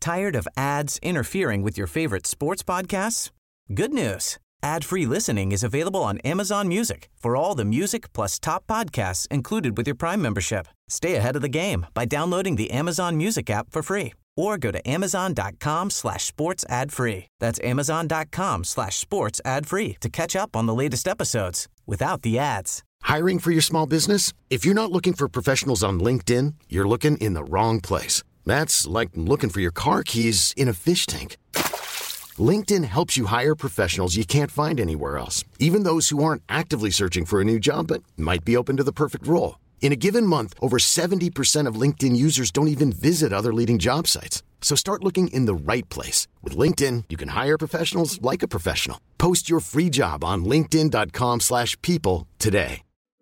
Tired of ads interfering with your favorite sports podcasts? Good news. Ad-free listening is available on Amazon Music for all the music plus top podcasts included with your Prime membership. Stay ahead of the game by downloading the Amazon Music app for free or go to amazon.com/sports ad free. That's amazon.com/sports ad free to catch up on the latest episodes without the ads. Hiring for your small business? If you're not looking for professionals on LinkedIn, you're looking in the wrong place. That's like looking for your car keys in a fish tank. LinkedIn helps you hire professionals you can't find anywhere else, even those who aren't actively searching for a new job but might be open to the perfect role. In a given month, over 70% of LinkedIn users don't even visit other leading job sites. So start looking in the right place. With LinkedIn, you can hire professionals like a professional. Post your free job on linkedin.com/people today.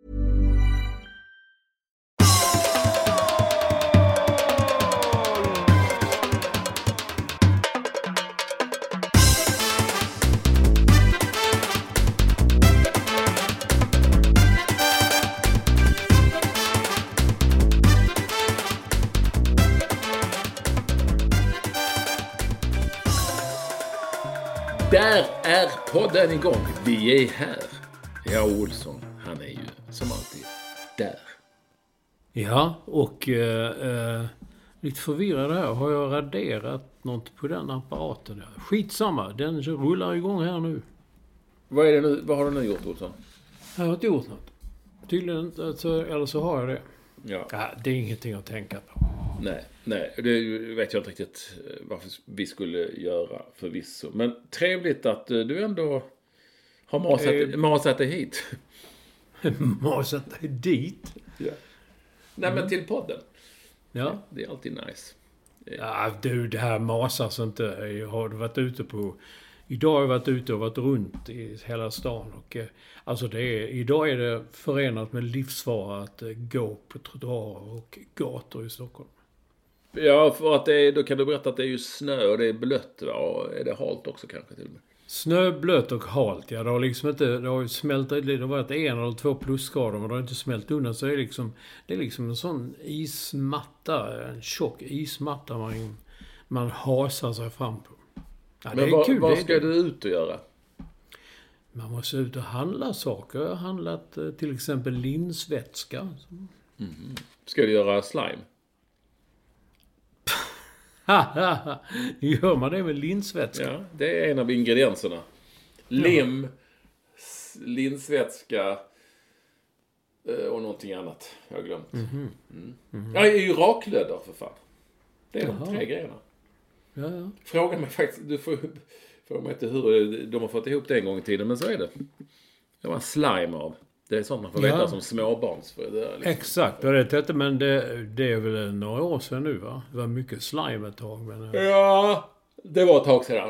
Där är podden igång. Vi är här. Ja, Olsson, han är ju som alltid där. Ja, och lite förvirrad här. Har jag raderat något på den apparaten? Skitsamma, den rullar igång här nu. Vad är det nu? Vad har du nu gjort, Olsson? Jag har inte gjort något. Tydligen inte, eller så har jag det. Ja. Det är ingenting att tänka på. Nej, det vet jag inte riktigt varför vi skulle göra förvisso. Men trevligt att du ändå har masat dig hit. Masat dig dit? Ja. Nej, men till podden. Ja. Det är alltid nice. Ja, du, det här masas inte. Jag har varit ute på... Idag har jag varit ute och varit runt i hela stan. Och, alltså idag är det förenat med livsfara att gå på trottoarer och gator i Stockholm. Ja, för att då kan du berätta att det är ju snö och det är blött, va? Och är det halt också kanske till och med? Snö, blött och halt, ja. Det har liksom inte... Det har ju smält... Det har varit 1 eller 2 plusgrader, men det har inte smält undan. Så det är liksom en sån ismatta, en tjock ismatta man hasar sig fram på. Ja, men vad ska du ut och göra? Man måste ut och handla saker. Jag har handlat till exempel linsvätska. Ska du göra slime? Gör man det med linsvätska? Ja, det är en av ingredienserna. Lim, linsvätska och någonting annat. Jag har glömt. Ja, det är ju raklödder för fan. Det är de 3 grejerna. Ja. Fråga mig faktiskt, du får fråga mig inte hur de har fått ihop det en gång i tiden, men så är det. Det var en slime av. Det är sånt man får veta som småbarns. För det liksom. Exakt, men det är väl några år sedan nu, va? Det var mycket slime ett tag. Men... Ja, det var ett tag sedan.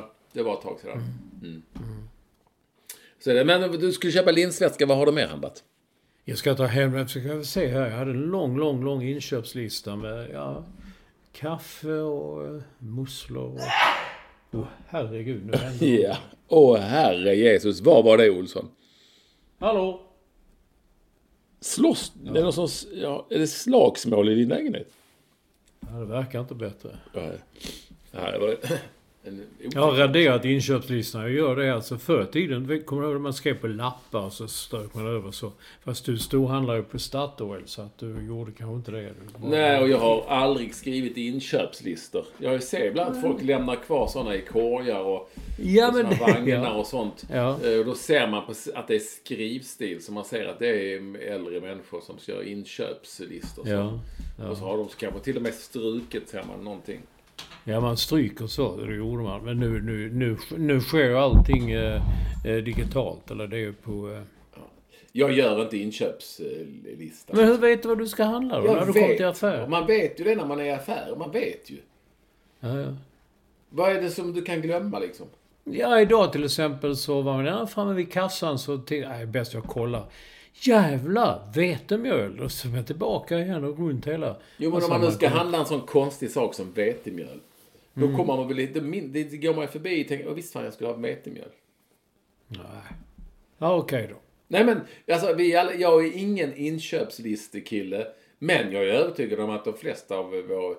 Så det, men du skulle köpa linsvätska, vad har du mer handlat? Jag ska ta hem, jag ska se här. Jag hade en lång inköpslista med kaffe och musslor och... herregud, nu händer det. Ja, herre Jesus, vad var det, Olsson? Hallå? Slåss? Ja. Är det slagsmål i din lägenhet? Ja, det verkar inte bättre. Ja, det var jag har raderat inköpslistan. Jag gör det alltså för tiden. Kommer du ihåg att man skrev på lappar och så strök man över så. Fast du storhandlar ju på Statoil så att du gjorde kanske inte det. Nej, och jag har aldrig skrivit inköpslistor. Jag har ju sett ibland att folk lämnar kvar sådana i korgar och vagnar och sånt. Ja. Då ser man att det är skrivstil, så man ser att det är äldre människor som gör inköpslistor. Ja. Och så har de kanske till och med strukit, ser man någonting. Ja, man stryker så, det gjorde man. Men nu sker allting digitalt, eller det är på... Jag gör inte inköpslista. Men hur vet du vad du ska handla då? När du kommer till affär? Man vet ju det när man är i affär. Man vet ju. Ja. Vad är det som du kan glömma liksom? Ja, idag till exempel så var man framme vid kassan så bäst jag kollar. Jävlar, vetemjöl. Och så är jag tillbaka igen och runt hela... Jo, men om man nu ska handla en sån konstig sak som vetemjöl. Då kommer man väl lite... Det går man förbi och tänker, visst fan jag skulle ha vetemjöl. Nej. Ja, okej då. Nej, men alltså, jag är ingen inköpslistekille. Men jag är övertygad om att de flesta av våra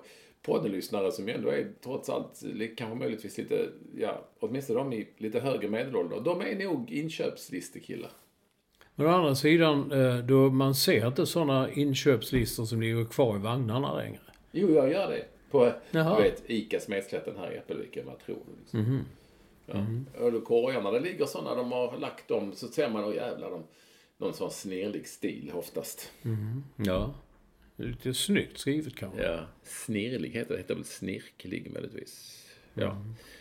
poddenlyssnare som ändå är trots allt kanske möjligtvis lite, åtminstone de i lite högre medelålder. De är nog inköpslistekillar. Men å andra sidan, då man ser inte sådana inköpslistor som ligger kvar i vagnarna längre. Jo, jag gör det. På, du vet, Ica Smedslätten här i Äppelviken, vad tror du? Liksom. Och då korgarna, det ligger sådana, de har lagt dem, så ser man, jävlar, någon sån snirlig stil oftast. Ja, lite snyggt skrivet kanske. Ja, snirlig heter väl snirklig möjligtvis. Ja.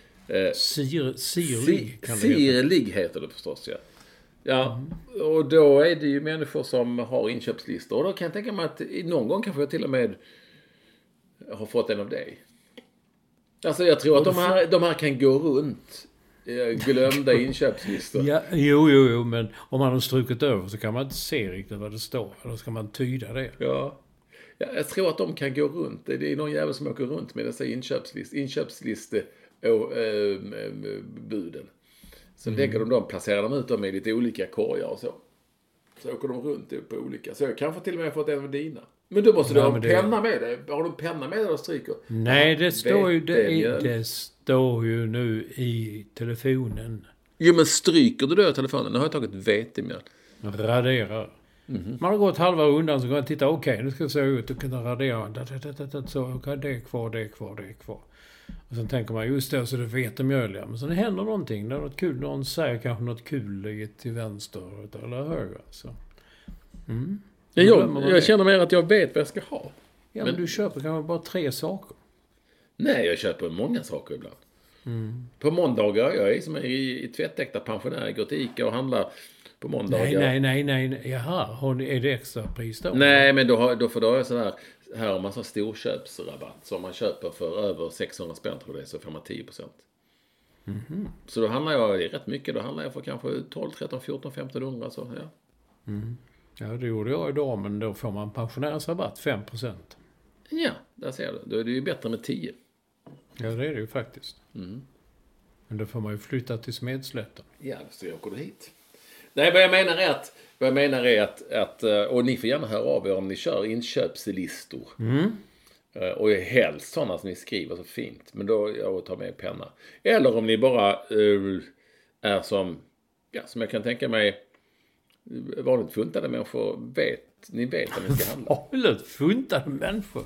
Sirlig kan det heta. Sirlig heter det förstås, ja. Ja, och då är det ju människor som har inköpslistor. Och då kan jag tänka mig att någon gång kanske jag till och med har fått en av dig. Alltså jag tror att de här kan gå runt glömda inköpslistor. Ja, jo, men om man har strukit över så kan man inte se riktigt vad det står. Eller ska man tyda det? Ja, jag tror att de kan gå runt. Det är någon jävel som åker runt med dessa inköpslistebuden. Så lägger de placerar de ut dem i lite olika korgar och så. Så åker de runt på olika. Så jag kanske till och med fått en av dina. Men då måste du ha en penna med dig. Har du en penna med dig och stryker? Nej, det står ju nu i telefonen. Jo, men stryker du då i telefonen? Nu har jag tagit vetemjöl. Raderar. Man har gått halva rundan så kan jag titta. Okej, nu ska jag se ut och kunna radera. Så det är kvar. Och sen tänker man, just det, så det vetemjöl. Men sen händer någonting. Det är något kul. Någon säger kanske något kul till vänster eller höger. Så. Jag känner mer att jag vet vad jag ska ha. Ja, men du köper kanske bara 3 saker. Nej, jag köper många saker ibland. På måndagar, jag är som i tvättäkta pensionär, går till Ica och handlar på måndagar. Nej. Jaha, är det extra pris då? Nej, men då har jag sån här har man sån storköpsrabatt. Så om man köper för över 600 spänn tror jag, så får man 10%. Så då handlar jag rätt mycket. Då handlar jag för kanske 12, 13, 14, 1500 så, ja. Ja, det gjorde jag idag, men då får man pensionärsrabatt 5%. Ja, där ser du. Då är det ju bättre med 10. Ja, det är det ju faktiskt. Men då får man ju flytta till Smedslätten. Ja, så jag åker hit. Nej, vad jag menar är att och ni får gärna höra av er om ni kör inköpslistor. Och är helst sådana som ni skriver så fint. Men då jag tar med penna. Eller om ni bara är som jag kan tänka mig vanligt funtade människor ni vet vad ni ska handla. Vanligt funtade människor?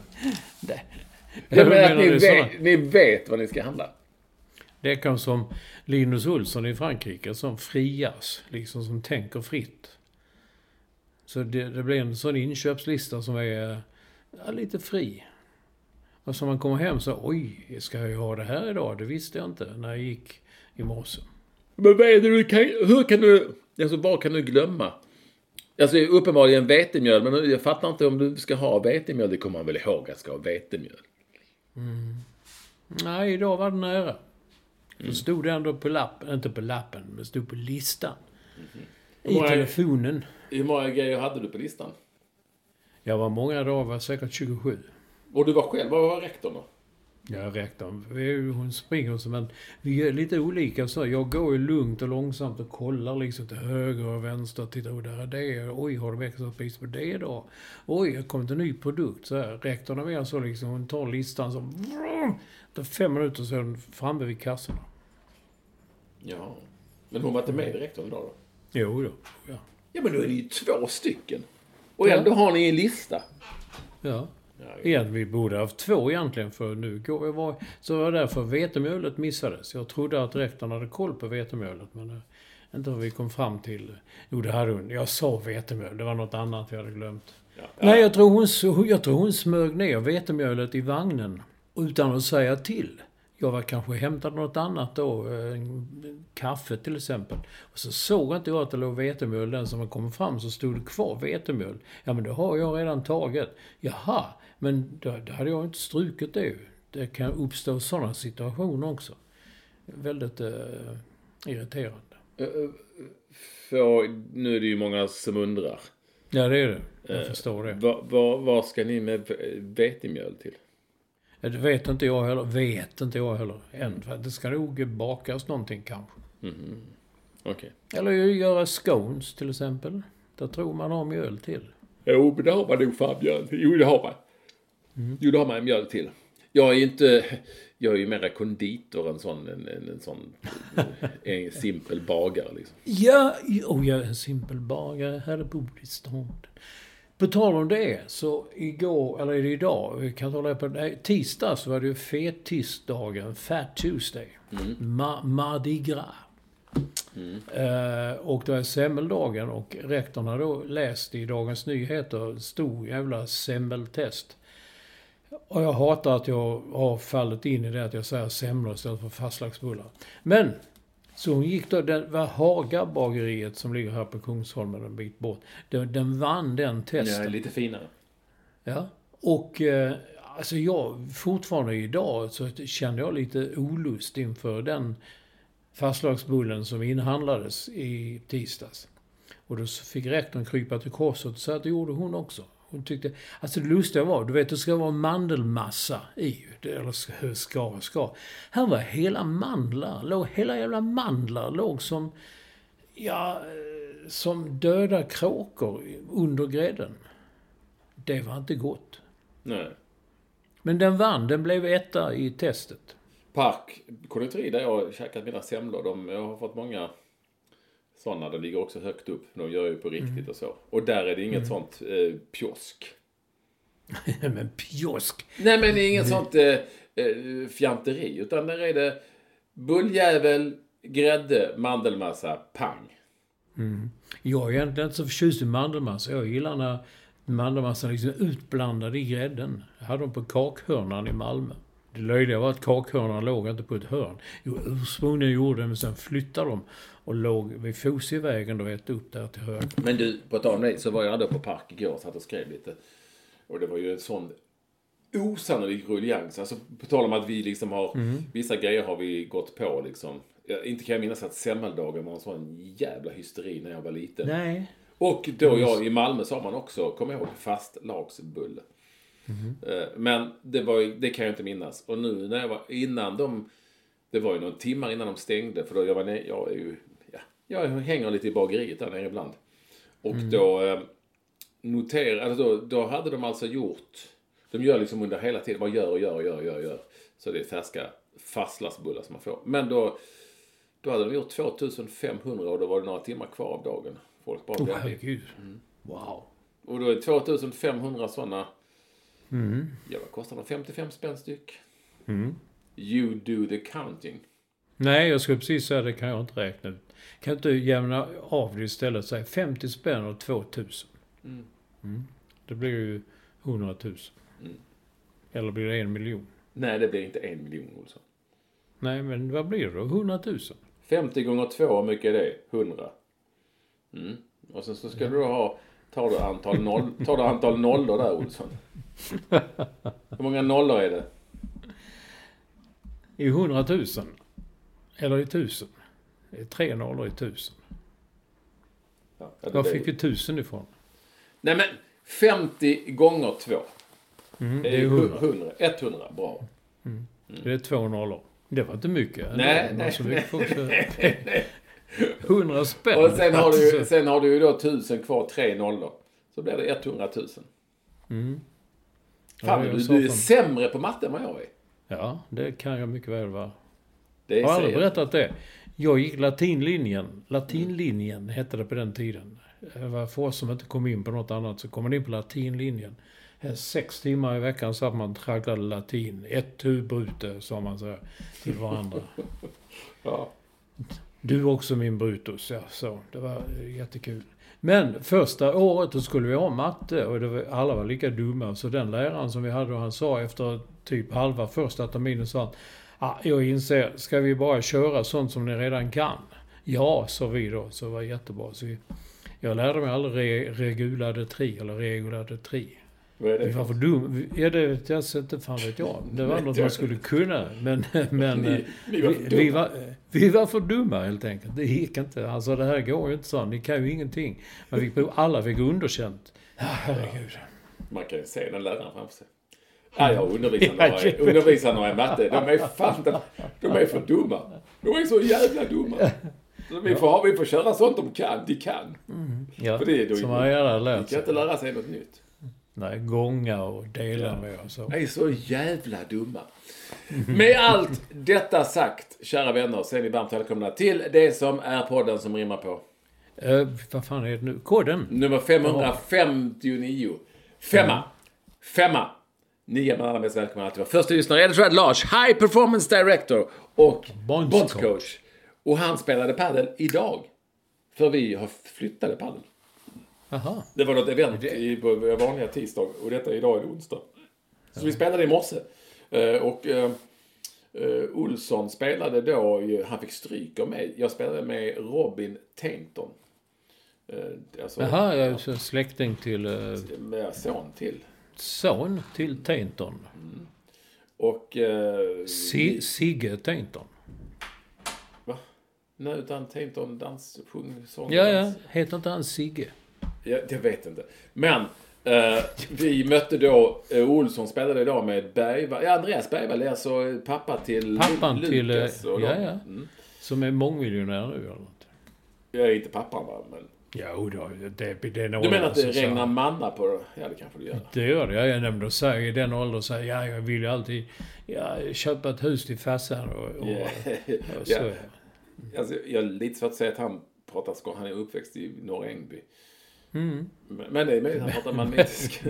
Ni vet vad ni ska handla. Det kan som Linus Olsson i Frankrike som frias, liksom som tänker fritt. Så det blir en sån inköpslista som är lite fri. Och så man kommer hem så, oj, ska jag ha det här idag? Det visste jag inte när jag gick i morse. Men vad är det hur kan du, alltså vad kan du glömma? Alltså uppenbarligen vetemjöl, men jag fattar inte om du ska ha vetemjöl, det kommer man väl ihåg att ska ha vetemjöl. Nej, idag var det nära. Då stod det ändå på lappen, inte på lappen, men stod på listan. I telefonen. Hur många grejer hade du på listan? Jag var många dagar, var säkert 27. Och du var själv, vad var rektorn då? Ja, rektorn. Hon springer så, men vi är lite olika så. Jag går ju lugnt och långsamt och kollar liksom till höger och vänster. Tittar, där är det. Oj, har du extra pris på det då? Oj, jag kom till en ny produkt. Så här, rektorn är mer så liksom, hon tar listan så. Efter 5 minuter så är hon framme vid kassorna. Ja, men hon var inte med rektorn idag då? Jo då, ja. Ja, men då är det ju 2 stycken. Och ändå har ni en lista. Ja. Igen, vi borde ha haft 2 egentligen, för nu går jag så var det därför vetemjölet missades. Jag trodde att rektorn hade koll på vetemjölet, men inte vad vi kom fram till. Jo, det hade hon. Jag sa vetemjöl, det var något annat jag hade glömt. Ja. Nej, jag tror hon smög ner vetemjölet i vagnen utan att säga till. Jag var kanske hämtade något annat då, kaffe till exempel. Och så såg inte jag att det låg vetemjöl. Den som kom fram så stod det kvar vetemjöl. Ja, men det har jag redan tagit. Jaha, men då hade jag inte strukit det. Det kan uppstå sådana situationer också. Väldigt irriterande. För nu är det ju många som undrar. Ja, det är det. Jag förstår det. Vad ska ni med vetemjöl till? Det vet inte jag heller. Än. För det ska nog bakas någonting kanske. Okay. Eller göra scones till exempel. Där tror man har mjöl till. Jo, men det har man nog fan mjöl till. Jo, det har man. Jo, det har man mjöl till. Jag är ju mer konditor än en sån en simpel bagare liksom. Ja, jag är en simpel bagare här bor i stan. På tal om det, så igår, eller idag, vi kan tala på tisdag så var det ju fettisdagen, Fat Tuesday. Mardi Gras. Och då är semmeldagen och rektorn då läst i Dagens Nyheter stor jävla semmeltest. Och jag hatar att jag har fallit in i det att jag säger semlor istället för fastlagsbullar. Men så hon gick då, det var Hagabageriet som ligger här på Kungsholmen en bit bort. Den vann den testen. Ja, lite finare. Ja, och alltså jag fortfarande idag så kände jag lite olust inför den fastlagsbullen som inhandlades i tisdags. Och då fick rektorn krypa till korset och säga att det gjorde hon också. Hon tyckte, alltså det lustiga var, du vet det ska vara mandelmassa i, eller ska. Här var hela jävla mandlar låg som döda kråkor under grädden. Det var inte gott. Nej. Men den blev etta i testet. Park, konditori där jag har käkat mina semlor, jag har fått många sådana, de ligger också högt upp. De gör ju på riktigt och så. Och där är det inget sånt pjosk. Men pjosk? Nej, men det är inget sånt fjanteri. Utan där är det bulljävel, grädde, mandelmassa, pang. Jag är egentligen inte så förtjust i mandelmassa. Jag gillar när mandelmassan är liksom utblandad i grädden. Jag hade dem på kakhörnan i Malmö. Det löjliga var att kakhörnan låg inte på ett hörn. Jo, ursprungligen gjorde det, men sen flyttade de och låg vid Fosievägen och äta upp där till höger. Men du, på ett annat så var jag ändå på Park igår och satt och skrev lite. Och det var ju en sån osannolik rullians. Alltså på tal om att vi liksom har, vissa grejer har vi gått på liksom. Inte kan jag minnas att semmeldagen var en sån jävla hysteri när jag var liten. Nej. Och då i Malmö sa man också, kommer jag ihåg, fastlagsbulle. Men det kan jag inte minnas. Och nu när jag var det var ju någon timmar innan de stängde, för då jag hänger lite i bageriet där nere ibland. Och då då hade de alltså gjort, de gör liksom under hela tiden, man gör. Så det är färska fastlagsbullar som man får. Men då hade de gjort 2500 och då var det några timmar kvar av dagen. Folk bara herregud. Wow. Och då är 2500 sådana. Ja, vad kostar de? 55 spänn styck. You do the counting. Nej, jag skulle precis säga det kan jag inte räkna ut. Kan inte jämna av det istället och säga 50 spänn och 2000. Det blir ju 100 000. Eller blir det 1 miljon? Nej, det blir inte 1 miljon, Olsson. Nej, men vad blir det då? 100 000? 50 gånger 2, hur mycket är det? 100. Och sen så ska du då tar du antal nollor där, Olsson. Hur många nollor är det? I 100 000? Eller i 1000? Det är 3 nollor i 1000. Ja, var fick vi 1000 ifrån? Nej, men 50 gånger 2. Det är 100. 100, bra. Det är 2 nollor. Det var inte mycket. Nej. 100 spänn. Och sen har du ju då 1000 kvar, 3 nollor. Så blir det 100 000. Fan, du är sämre på matte än vad jag är. Ja, det kan jag mycket väl vara. Jag har aldrig berättat det. Jag gick latinlinjen. Latinlinjen hette det på den tiden. Det var för oss som inte kom in på något annat så kom man in på latinlinjen. 6 timmar i veckan så att man tragglade latin. Ett huvudbrute, sa man så till varandra. Ja. Du också min Brutus, ja, så. Det var jättekul. Men första året då skulle vi ha matte och alla var lika dumma. Så den läraren som vi hade, han sa efter typ halva första terminen sa han, jag inser, ska vi bara köra sånt som ni redan kan? Ja, sa vi då, så det var jättebra. Så jag lärde mig aldrig regulade tri. Vad är det? Vi var för dum. Ja, det vet jag inte, fan vet jag. Det var något man skulle kunna. Men vi var för dumma helt enkelt. Det gick inte. Alltså det här går ju inte så. Ni kan ju ingenting. Men alla fick underkänt. Herregud. Man kan ju se den läraren framför sig. Jag undervisar några i matte. De är för dumma. De är så jävla dumma. Så vi får köra sånt de kan. De kan. Ja, för det är då som man gärna lärt sig. De kan inte lära sig något nytt. Nej, gånga och dela med och så. De är så jävla dumma. Med allt detta sagt, kära vänner, så är ni varmt välkomna till det som är podden som rimmar på. Vad fan är det nu? Koden? Nummer 559. Femma. Ni är alla mest välkomna att vara första lyssnare. Edward Lars, High Performance Director och bondscoach. Och han spelade paddel idag. För vi har flyttade paddel. Aha. Det var något event på vanliga tisdag. Och detta idag är det onsdag. Så vi spelade i morse. Och Olsson spelade då. Han fick stryk av mig. Jag spelade med Robin Tainton. Alltså, jaha, jag är så släkting till... med son till. Son till Tainton. Mm. Och... Sigge Tainton. Va? Nej, utan Tainton sång. Ja. Heter inte han Sigge? Jag vet inte. Men vi mötte då Olsson spelade idag med Bergvall. Ja, Andreas Bergvall är alltså pappan till Lukas. Och som är mångmiljonär nu eller något. Jag är inte pappan, va? Men... Ja, det är du menar att det regnar manna på det? Ja, det kanske du gör. Det gör det. Jag nämnde och säger i den åldern så här, jag vill ju alltid köpa ett hus till farsan och så. Yeah. Alltså, jag är lite svårt att säga att han pratar skånska. Han är uppväxt i Norra Ängby. Mm. Men det är möjligt att han pratar manmetisk.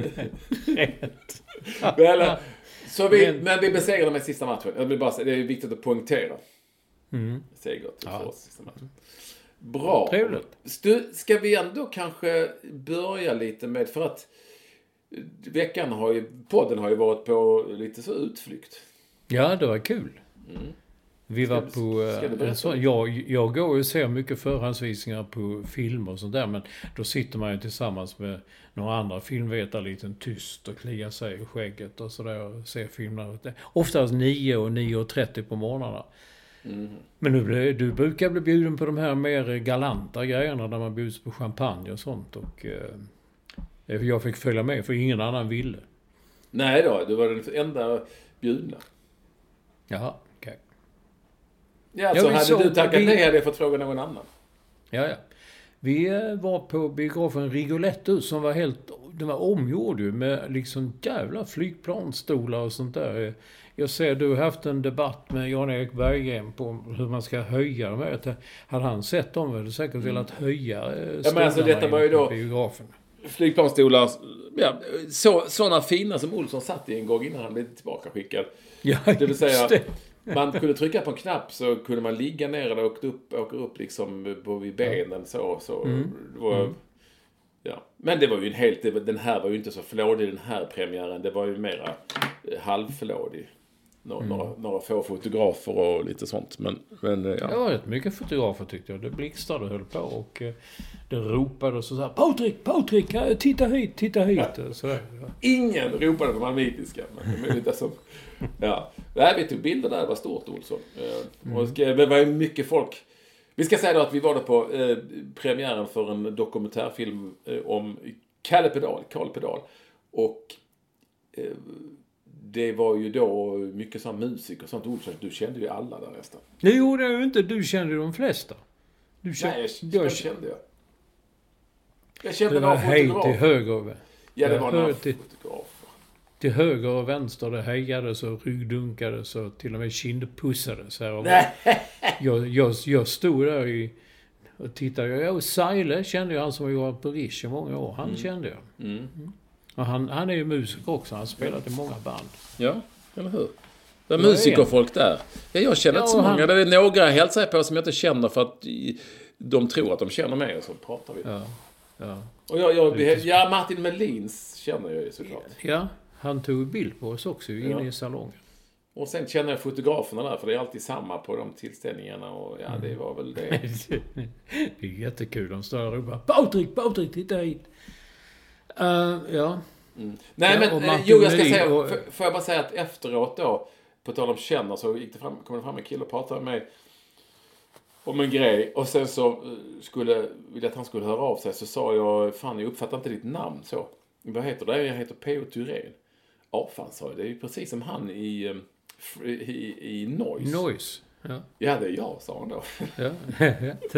Men vi besegrade med sista matchen. Det är viktigt att poängtera. Seger till för oss sista matchen. Bra. Trevligt. Ska vi ändå kanske börja lite med, för att podden har ju varit på lite så utflykt. Ja, det var kul. Vi var på jag går och ser mycket förhandsvisningar på filmer och sånt där, men då sitter man ju tillsammans med några andra filmvetare lite tyst och kliar sig i skägget och sådär och ser filmerna. Oftast 9 och 9:30 på morgnarna. Men du brukar bli bjuden på de här mer galanta grejerna där man bjuds på champagne och sånt, och jag fick följa med för ingen annan ville. Nej då, du var den enda bjudna. Jaha, okej. Ja, så hade du tackat nej hade jag fått fråga någon annan. Ja. Vi var på biografen Rigoletto som den var omgjord ju med liksom jävla flygplanstolar och sånt där. Jag ser du har haft en debatt med Jan-Erik Berggren på hur man ska höja dem. Hade han sett dem hade säkert velat höja stolarna, men alltså detta var ju då biografen. Flygplanstolar, sådana fina som Olsson satt i en gång innan han blev tillbaka skickad. Ja, det vill säga man kunde trycka på en knapp så kunde man ligga ner och åka upp liksom vid benen Ja. Men det var ju den här var ju inte så flådig, den här premiären. Det var ju mera halvflådig. Några få fotografer och lite sånt. Men ja. Det var rätt mycket fotografer tyckte jag. Det blixtrade och höll på och det ropade och så här: Patrik, titta hit. Så där. Ingen ropade på malmitiska. Men det är lite som... Ja. Vi tog bilder där, det var stort Olsson. Och det var ju mycket folk. Vi ska säga då att vi var där på premiären för en dokumentärfilm om Karl Pedal. Och det var ju då mycket sån musik och sånt. Olsson, du kände ju alla där nästan. Det gjorde jag ju inte, du kände de flesta. Nej, jag kände jag. Jag kände några fotografer. Till höger. Ja, det var några fotografer. Till höger och vänster det hejades och ryggdunkades och till och med kindpussades här. Jag stod där och tittade. Och Seile kände jag, han som var på Rish i många år. Han kände jag. Och han är ju musiker också. Han spelat i många band. Ja, eller hur? Det är musikerfolk där. Ja, jag känner inte så många. Det är några jag hälsar på som jag inte känner för att de tror att de känner mig och så pratar vi. Ja. Och Martin Melins känner jag ju såklart. Ja, han tog bild på oss också inne i salongen. Och sen känner jag fotograferna där, för det är alltid samma på de tillställningarna. Och det var väl det. Det är jättekul. De står och ropar: Patrik, titta hit. Ja. Nej, men jag ska säga, får jag bara säga att efteråt då, på tal om känner, så kom det fram en kille och pratade med mig om en grej. Och sen så ville att han skulle höra av sig. Så sa jag: fan, jag uppfattar inte ditt namn så. Vad heter det? Jag heter P.O. Thyrén. Ja, fan, sa jag. Det är ju precis som han i Noise. Ja, det är jag, sa han då.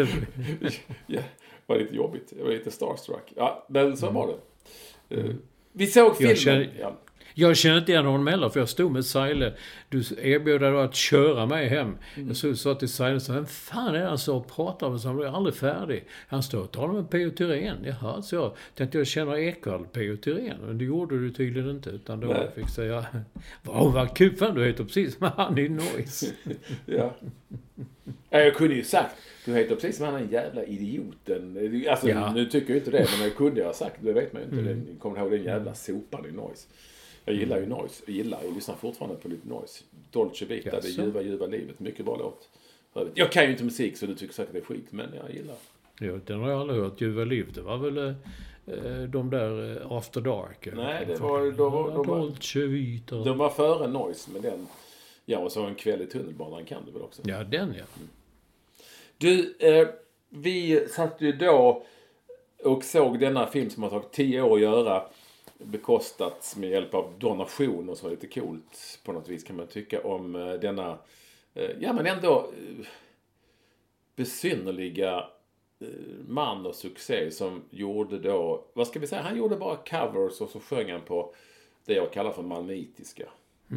Ja, var lite jobbigt. Jag var lite starstruck. Ja, men så var det. Vi såg filmen. Jag känner inte igen honom heller, för jag stod med Seile. Du erbjöd dig att köra mig hem. Jag sa till Seile, vem fan är han så och pratar med, så han blir aldrig färdig. Han står och talar med P.O. Thyrén. Jaha, så jag tänkte jag känner Ekvall P.O. Thyrén. Men det gjorde du tydligen inte, utan då fick säga, vad kul, fan, du heter precis som han i Noise. Ja. Jag kunde ju sagt, du heter precis som han är jävla idioten. Alltså, nu tycker jag inte det, men jag kunde ha sagt, det vet man ju inte. Jag kommer ihåg den jävla sopan i Noise. Jag gillar ju Noise. Jag lyssnar fortfarande på lite Noise. Dolce Vita, det ljuva livet. Mycket bra låt. Jag kan ju inte musik, så du tycker säkert det är skit, men jag gillar. Ja, den har jag aldrig hört. Ljuva livet, det var väl de där After Dark? Nej, det var Dolce Vita. De var före Noise med den. Ja, och så En kväll i tunnelbanan kan du väl också? Ja, den ja. Du, vi satt ju då och såg denna film som har tagit 10 år att göra. Bekostats med hjälp av donation och så, lite coolt på något vis kan man tycka om denna, men ändå besynnerliga man och succé som gjorde då, vad ska vi säga, han gjorde bara covers och så sjöng han på det jag kallar för malmitiska.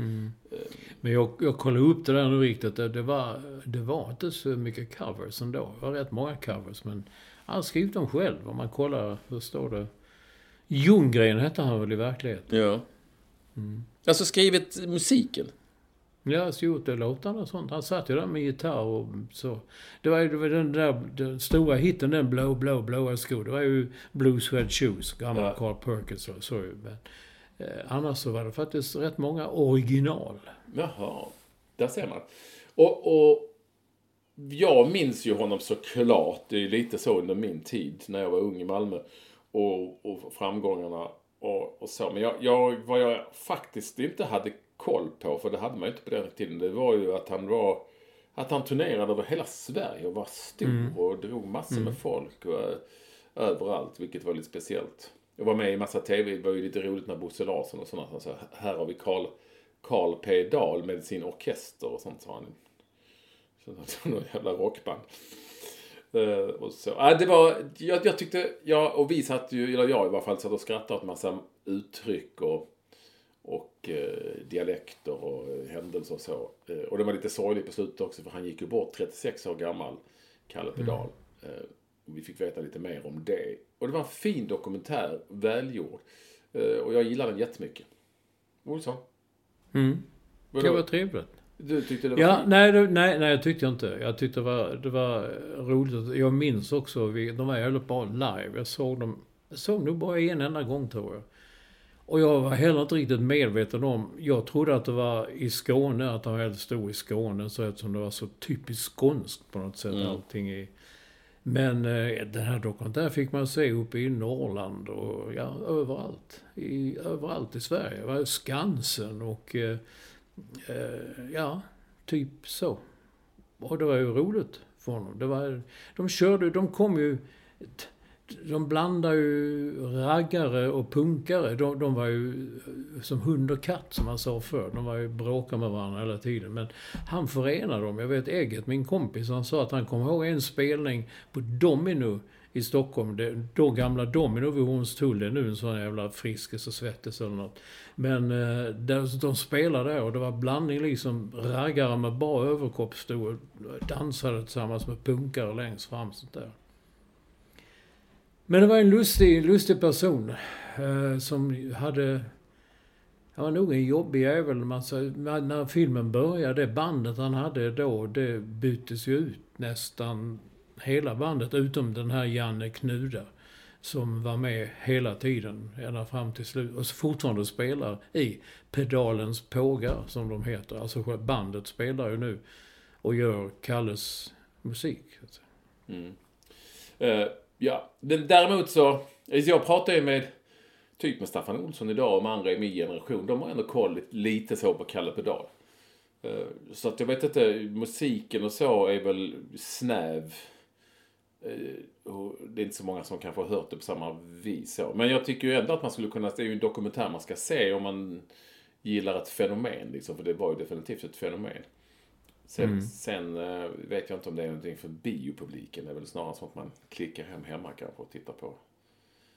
Men jag kollade upp det där nu riktigt, det var inte så mycket covers ändå. Det var rätt många covers, men han skrev dem själv. Om man kollar, hur står det? Ljunggren hette han väl i verkligheten. Ja. Alltså skrivit musiken. Ja, så gjort det låtarna och sånt. Han satt ju där med gitarr och så. Det var den stora hitten, den Blow as Go. Det var ju Blue Suede Shoes, gammal Carl Perkins och så. Men annars så var det faktiskt rätt många original. Jaha, där ser man. Och jag minns ju honom såklart. Det är lite så under min tid när jag var ung i Malmö. Och framgångarna och så. Men vad jag faktiskt inte hade koll på, för det hade man ju inte på den tiden, det var ju att han turnerade över hela Sverige och var stor och drog massor med folk och överallt, vilket var lite speciellt. Jag var med i massa tv, det var ju lite roligt när Bosse Larsson och sådana, så här har vi Carl P. Dahl med sin orkester och sånt, sa han. Så någon jävla rockband. Och så. Det var, jag tyckte, och vi satt ju, eller jag i alla fall, satt och skrattade åt massa uttryck och dialekter och händelser och så. Och det var lite sorgligt på slutet också, för han gick ju bort 36 år gammal, Kalle Pedal. Och vi fick veta lite mer om det. Och det var en fin dokumentär, välgjord. Och jag gillar den jättemycket. Olsson? Det var trevligt. Du tyckte det var nej, jag tyckte inte. Jag tyckte det var roligt. Jag minns också, de var jävligt bra live. Jag såg nog bara en enda gång, tror jag. Och jag var heller inte riktigt medveten om, jag trodde att det var i Skåne, att de helt stod i Skåne, så eftersom det var så typiskt skånskt på något sätt, allting i. Men den här dokumentären fick man se uppe i Norrland och överallt i Sverige. Det var Skansen och typ så. Och det var ju roligt för honom. De blandade ju raggare och punkare. De var ju som hund och katt, som man sa förr. De var ju bråkade med varandra hela tiden. Men han förenade dem. Jag vet Eget, min kompis, han sa att han kom ihåg en spelning på Domino i Stockholm. Då gamla Domino vid Hornstull. Det är nu en sån jävla Friskis och Svettis eller något. Men de spelade där och det var blandning liksom raggare med bara överkropp stod och dansade tillsammans med punkare längst fram, sånt där. Men det var en lustig person som hade... Han var nog en jobbig jävel. När filmen började, det bandet han hade då, det byttes ju ut nästan hela bandet, utom den här Janne Knuda, som var med hela tiden, ända fram till slut. Och fortfarande spelar i Pedalens Pågar, som de heter. Alltså bandet spelar ju nu och gör Kalles musik. Ja, däremot så, jag pratar ju med Staffan Olsson idag, om andra i min generation. De har ändå koll lite så på Kalle Pedal. Så att jag vet inte, musiken och så är väl snäv. Det är inte så många som kanske har hört det på samma vis så. Men jag tycker ju ändå att man skulle kunna, det är ju en dokumentär man ska se om man gillar ett fenomen liksom, för det var ju definitivt ett fenomen. Sen vet jag inte om det är någonting för biopubliken. Det är väl snarare som att man klickar hemma kanske och tittar på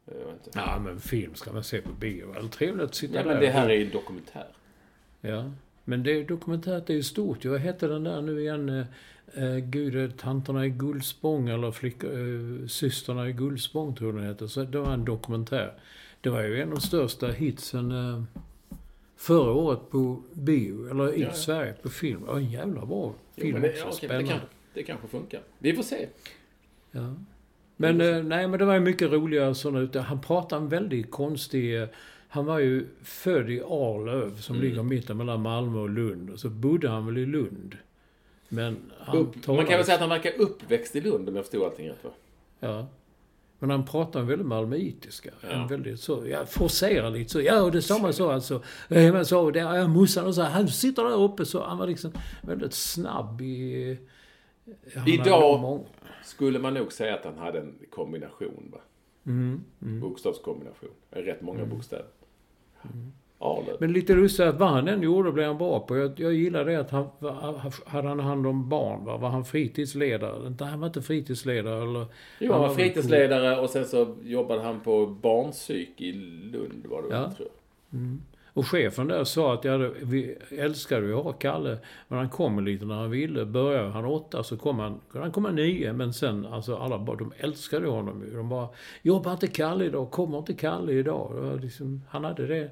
Ja, men film ska man se på bio. Det är trevligt att sitta där. Men det här är ju dokumentär. Ja, men det dokumentärt är ju stort. Jag hette den där nu igen... tanterna i Guldspång eller systrarna i Guldspång tror jag det heter. Så det var en dokumentär. Det var ju en av de största hitsen förra året på bio, eller i Sverige på film. Det var en jävla bra film också. Spännande. Det kanske funkar. Vi får se. Ja. Men nej, men det var ju mycket roligare sådana ute. Han pratade en väldigt konstig... Han var ju född i Arlöv som ligger mitten mellan Malmö och Lund. Och så bodde han väl i Lund. Men man kan väl säga att han verkar uppväxt i Lund om jag förstår allting rätt, va? Ja. Men han pratar en väldigt malmöitiska. En väldigt så, jag forcerar lite så. Ja, och det sa man så alltså. Men så, där är morsan och så. Han sitter där uppe så. Han var liksom väldigt snabb i... Idag skulle man nog säga att han hade en kombination, va? Bokstavskombination. Rätt många bokstäver. Men lite lustigt att vad han än gjorde blev han bra på. Jag gillar det att hade han hand om barn. Var han fritidsledare? Han var inte fritidsledare. Eller, jo, han var fritidsledare och sen så jobbade han på barnpsyk i Lund, var det tror jag. Och chefen där sa att vi älskade ju att ha Kalle. Men han kom lite när han ville. Började han 8 så kom han komma 9. Men sen, alltså alla bara, de älskade honom ju. De bara, jobbar inte Kalle idag? Kommer inte Kalle idag? Det var liksom, han hade det.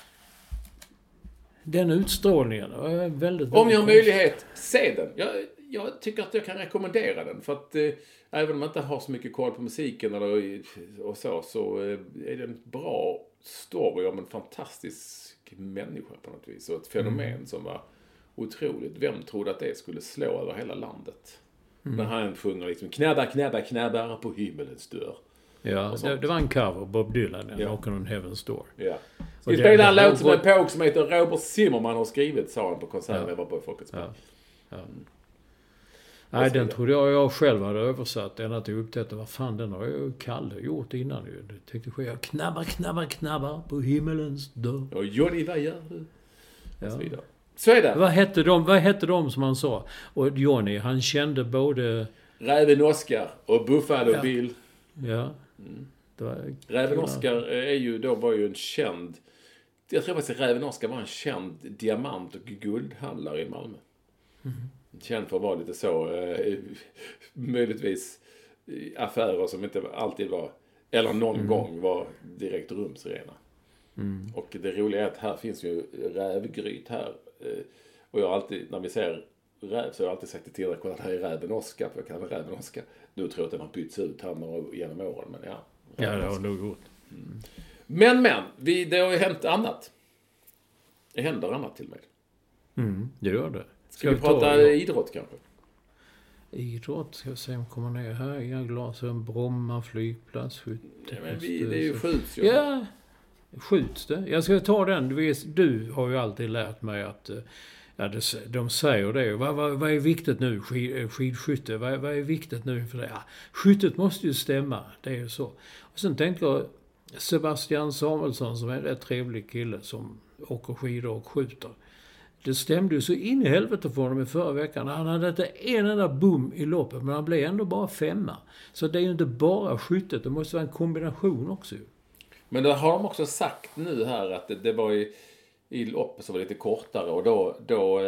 Den utstrålningen var väldigt... Om jag har möjlighet, se den. Jag tycker att jag kan rekommendera den. För att även om man inte har så mycket koll på musiken och så är det en bra story om en fantastisk människa på något vis. Och ett fenomen som var otroligt. Vem trodde att det skulle slå över hela landet? När han sjunger liksom knäbbar på himmelens dörr. Ja, det var en cover, Bob Dylan, Knockin' on Heaven's Door. Ja. Ska vi spela en låt som en påk som heter Robert Zimmerman har skrivit, sa han på konserten jag var på Folkets Park. Nej, den trodde jag själv hade översatt. Den att jag upptäckte, vad fan, den har ju Kalle gjort innan ju. Jag tänkte jag knabbar på himmelens dörr. Och Johnny, vad gör du? Och så vidare. Så är det. Vad hette de som han sa? Och Johnny, han kände både... Räven Oscar och Buffalo Bill. Ja. Räven Oscar var ju en känd... Jag tror att Räven Oscar var en känd diamant- och guldhandlare i Malmö. Känd för att vara lite så... möjligtvis affärer som inte alltid var... Eller någon gång var direkt rumsrena. Och det roliga är att här finns ju rävgryt här. Och jag har alltid, när vi ser räv, så har jag alltid sagt till att kolla, här är Räven Oscar. För jag kan Räven Oscar. Nu tror jag att den har bytts ut här genom åren. Men ja, det har nog gjort. Men, det har ju hänt annat. Det händer annat till mig. Det gör det. Ska vi prata idrott kanske? Idrott, ska vi se om jag kommer ner här. Jag glasen, Bromma flygplats. Det är ju skjuts. Ja, skjuts det. Jag ska ta den. Du har ju alltid lärt mig att de säger det. Vad är viktigt nu? Skidskytte. Vad är viktigt nu för det? Ja, skyttet måste ju stämma. Det är ju så. Och sen tänker jag Sebastian Samuelsson som är en rätt trevlig kille som åker skidor och skjuter. Det stämde ju så in i helvete för honom i förra veckan. Han hade inte en enda boom i loppet, men han blev ändå bara 5. Så det är ju inte bara skyttet, det måste vara en kombination också. Men då har de också sagt nu här att det var i loppet som var lite kortare och då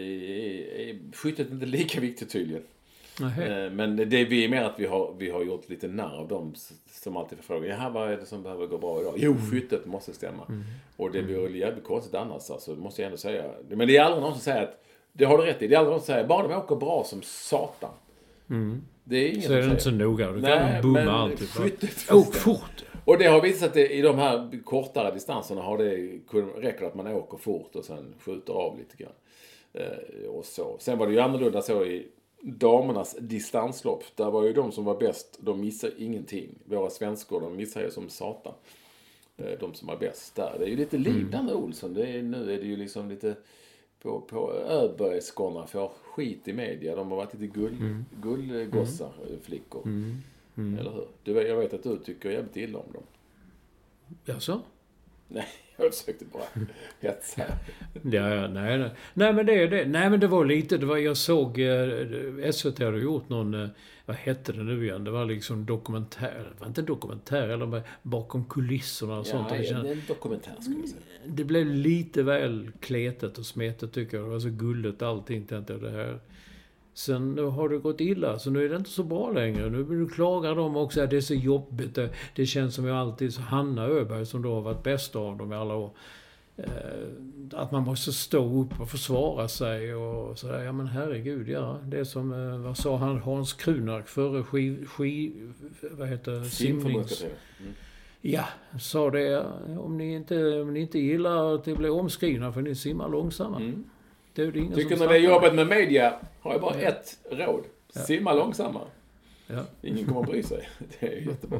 skyttet inte lika viktigt tydligen. Men det är mer att vi har gjort lite narr av dem som alltid får fråga, vad är det som behöver gå bra idag? Jo, skyttet måste stämma. Och det blir jävligt konstigt annars, alltså, måste jag ändå säga. Men det är aldrig någon som säger att, det har du rätt i, det är aldrig någon som säger, bara de åker bra som satan. Det är ingen så är det inte så noga, du kan bomma alltid. Åk fort! Och det har visat att i de här kortare distanserna räcker att man åker fort och sen skjuter av lite grann. Och så. Sen var det ju annorlunda så i damernas distanslopp. Där var ju de som var bäst, de missade ingenting. Våra svenskor, de missade ju som satan. De som var bäst där. Det är ju lite liv där med Olsson. Nu är det ju liksom lite på Öbergskorna för skit i media. De har varit lite gullgossar, flickor. Eller hur? Jag vet att du tycker jävligt illa om dem. Jaså? Nej, jag försökte bara hetsa. Nej, men det. Nej, men det var lite... jag såg... SVT hade gjort någon... vad hette det nu igen? Det var liksom dokumentär. Det var inte dokumentär, eller bakom kulisserna och sånt. Ja, det är en dokumentär skulle jag säga. Det blev lite väl kletet och smetet tycker jag. Det var så gulligt allting, tänkte jag, det här. Sen har det gått illa, så nu är det inte så bra längre. Nu klagar de också att det är så jobbigt. Det känns som jag alltid, så Hanna Öberg som då har varit bäst av dem i alla år. Att man måste stå upp och försvara sig och sådär. Ja men herregud, ja. Det är som, vad sa han, Hans Krunark före vad heter simnings... Ja, sa det. Om ni inte gillar att det blir omskrivna för ni simmar långsammare. Det är ingen tycker när det är jobbet med media har jag bara ett råd. Simma långsammare. Ja. Ingen kommer att bry sig. Det är jättebra.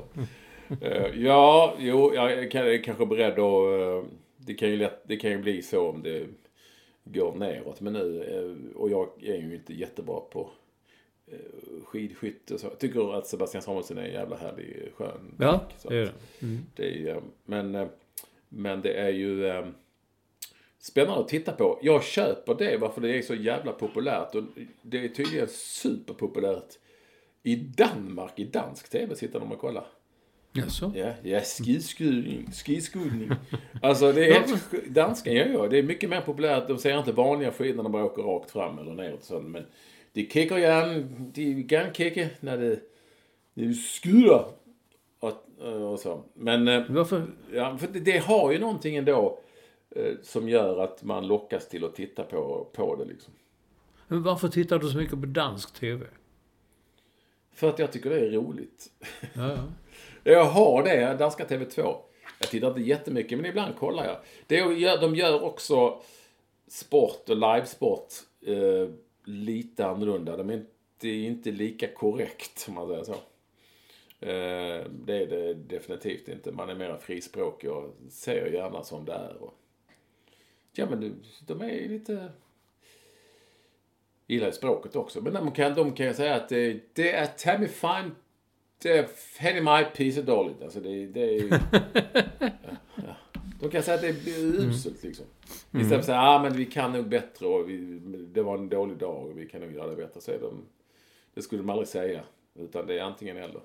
Jag är kanske beredd att... Det kan ju bli så om det går neråt. Men nu... Och jag är ju inte jättebra på skidskytte. Jag tycker att Sebastian Samuelsson är en jävla härlig skön. Ja, så det är det. Det är, men det är ju... spännande att titta på. Jag köper det varför det är så jävla populärt. Och det är tydligen superpopulärt i Danmark. I dansk tv sitter de och kollar. Jaså? Ja, skiskuddning. Alltså det är danskan gör. Det är mycket mer populärt. De säger inte vanliga skidor när de bara åker rakt fram eller ner. Och sånt, men de kickar gärna. De kan kicka när det skudar. Och så. Men varför? Ja, för det har ju någonting ändå som gör att man lockas till att titta på det liksom. Men varför tittar du så mycket på dansk tv? För att jag tycker det är roligt. Ja. Jag har det, danska TV2. Jag tittar inte jättemycket, men ibland kollar jag. De gör också sport och livesport lite annorlunda. Det är inte lika korrekt, som man säger så. Det är det definitivt inte. Man är mer frispråkig och ser gärna som det är. Ja, men de är lite... gillar språket också. Men de kan säga att det är Tammy Fine. Det är Henny My Piece of dåligt. Alltså det är ja. De kan säga att det är uselt liksom. Istället för att säga, men vi kan nog bättre och det var en dålig dag och vi kan nog göra det bättre. Så är det skulle de aldrig säga. Utan det är antingen eller.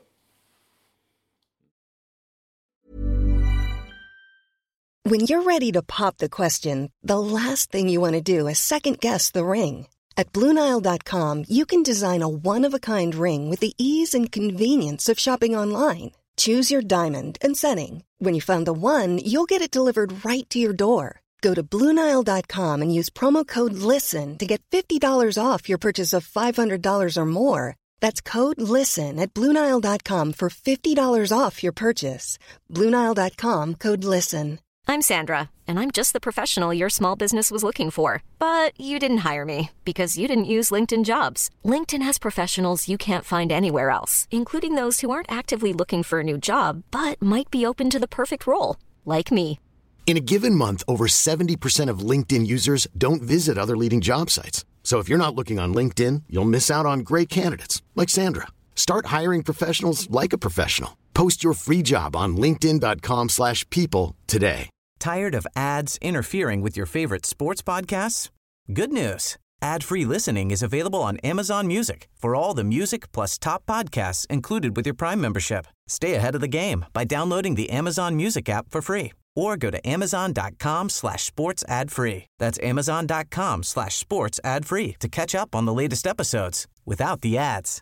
When you're ready to pop the question, the last thing you want to do is second-guess the ring. At BlueNile.com, you can design a one-of-a-kind ring with the ease and convenience of shopping online. Choose your diamond and setting. When you find the one, you'll get it delivered right to your door. Go to BlueNile.com and use promo code LISTEN to get $50 off your purchase of $500 or more. That's code LISTEN at BlueNile.com for $50 off your purchase. BlueNile.com, code LISTEN. I'm Sandra, and I'm just the professional your small business was looking for. But you didn't hire me because you didn't use LinkedIn Jobs. LinkedIn has professionals you can't find anywhere else, including those who aren't actively looking for a new job, but might be open to the perfect role, like me. In a given month, over 70% of LinkedIn users don't visit other leading job sites. So if you're not looking on LinkedIn, you'll miss out on great candidates like Sandra. Start hiring professionals like a professional. Post your free job on linkedin.com/people today. Tired of ads interfering with your favorite sports podcasts? Good news. Ad-free listening is available on Amazon Music for all the music plus top podcasts included with your Prime membership. Stay ahead of the game by downloading the Amazon Music app for free or go to amazon.com/sports ad free. That's amazon.com/sports ad free to catch up on the latest episodes without the ads.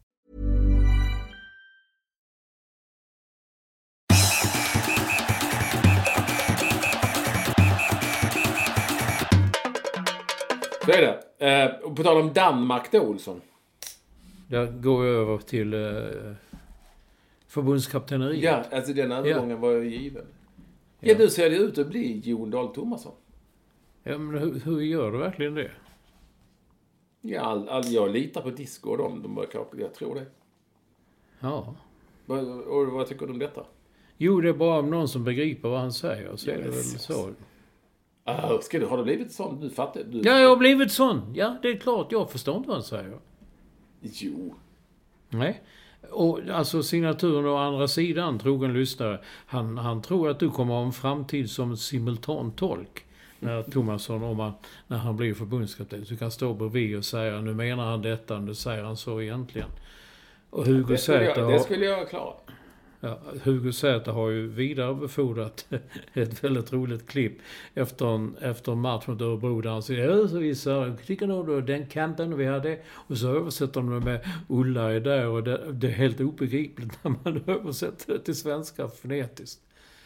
Så är det. På tal om Danmark då, Olsson. Jag går över till förbundskapteneriet. Ja, alltså den övergången var ju given. Ja, nu ser det ut att bli Jon Dahl Tomasson. Ja, men hur gör du verkligen det? Ja, jag litar på Disco och jag tror det. Ja. Och vad tycker du om detta? Jo, det är bara om någon som begriper vad han säger. Så är det väl så. Har det blivit sån? Du fattar? Ja, jag har blivit sån. Ja, det är klart. Jag förstår inte vad han säger. Jo. Nej. Och alltså signaturen å andra sidan, trogen lyssnare, han tror att du kommer ha en framtid som simultantolk. När Thomasson, när han blir förbundskapten, så kan stå bredvid och säga, nu menar han detta, nu säger han så egentligen. Och Hugo Säter... Det skulle jag klara. Ja, Hugo Säter har ju vidarebefordrat ett väldigt roligt klipp efter match mot Örebro där han säger, så visar, tycker nog då den kampen vi hade, och så översätter de med Ulla är där, och det är helt obegripligt när man översätter det till svenska fonetiskt.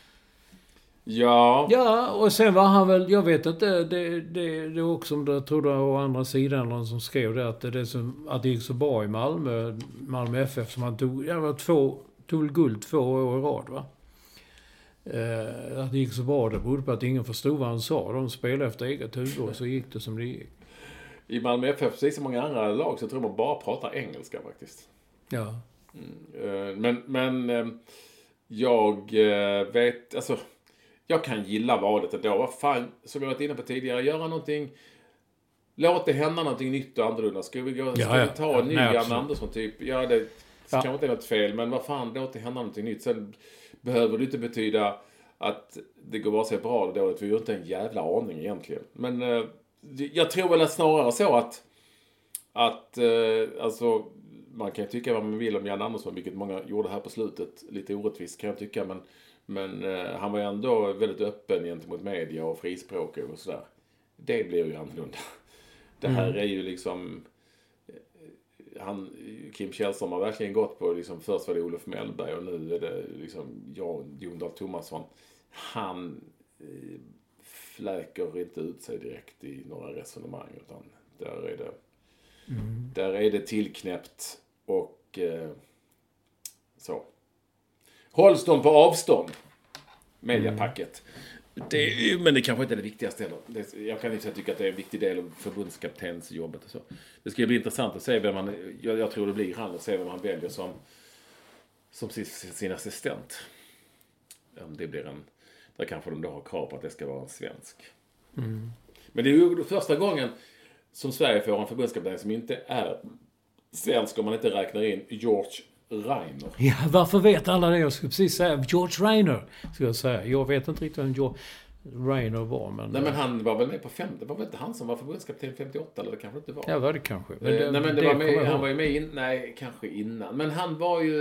Ja, och sen var han väl, jag vet inte, det också som jag tror det å andra sidan någon som skrev det, att det gick så bra i Malmö FF som han tog guld 2 år i rad, va? Att det gick så bra, det berodde på att ingen förstod vad han sa. De spelade efter eget huvud och så gick det som det gick. I Malmö FF, precis som många andra lag, så tror man bara pratar engelska faktiskt. Ja. Men jag vet, alltså, jag kan gilla valet idag. Vad fan, som jag varit inne på tidigare, göra någonting, låt det hända någonting nytt och annorlunda. Ska vi ta en ny Jan Andersson typ? Ja, det kanske inte är något fel, men vad fan, låt det hända någonting nytt. Sen behöver det inte betyda att det går bara så bra eller dåligt. Vi har inte en jävla aning egentligen. Men jag tror väl snarare så att alltså, man kan tycka vad man vill om Jan Andersson, vilket många gjorde här på slutet. Lite orättvist kan jag tycka, men han var ju ändå väldigt öppen gentemot media och frispråkig och sådär. Det blir ju annorlunda. Det här är ju liksom... Kim Källström har verkligen gått på, liksom, först var det Olof Mellberg och nu är det liksom Jon Dahl Tomasson. Han fläker inte ut sig direkt i några resonemang, utan där är det tillknäppt och så. Hålls de på avstånd, mediapacket. Men det kanske inte är det viktigaste heller. Jag kan inte tycka att det är en viktig del av förbundskaptensjobbet och så. Det ska bli intressant att se vem man, jag tror det blir han, och se vem man väljer som sin assistent. Det blir där kanske de då har krav på att det ska vara en svensk. Men det är ju första gången som Sverige får en förbundskapten som inte är svensk, om man inte räknar in George Reiner. Ja, varför vet alla det? Jag skulle precis säga George Reiner, ska jag säga. Jag vet inte riktigt vem George Reiner var, men... Nej, men han var väl med på 50. Det var väl inte han som var förbundskapten 58, eller det kanske inte var. Ja, var det kanske. Men det var med, han var ju med nej, kanske innan. Men han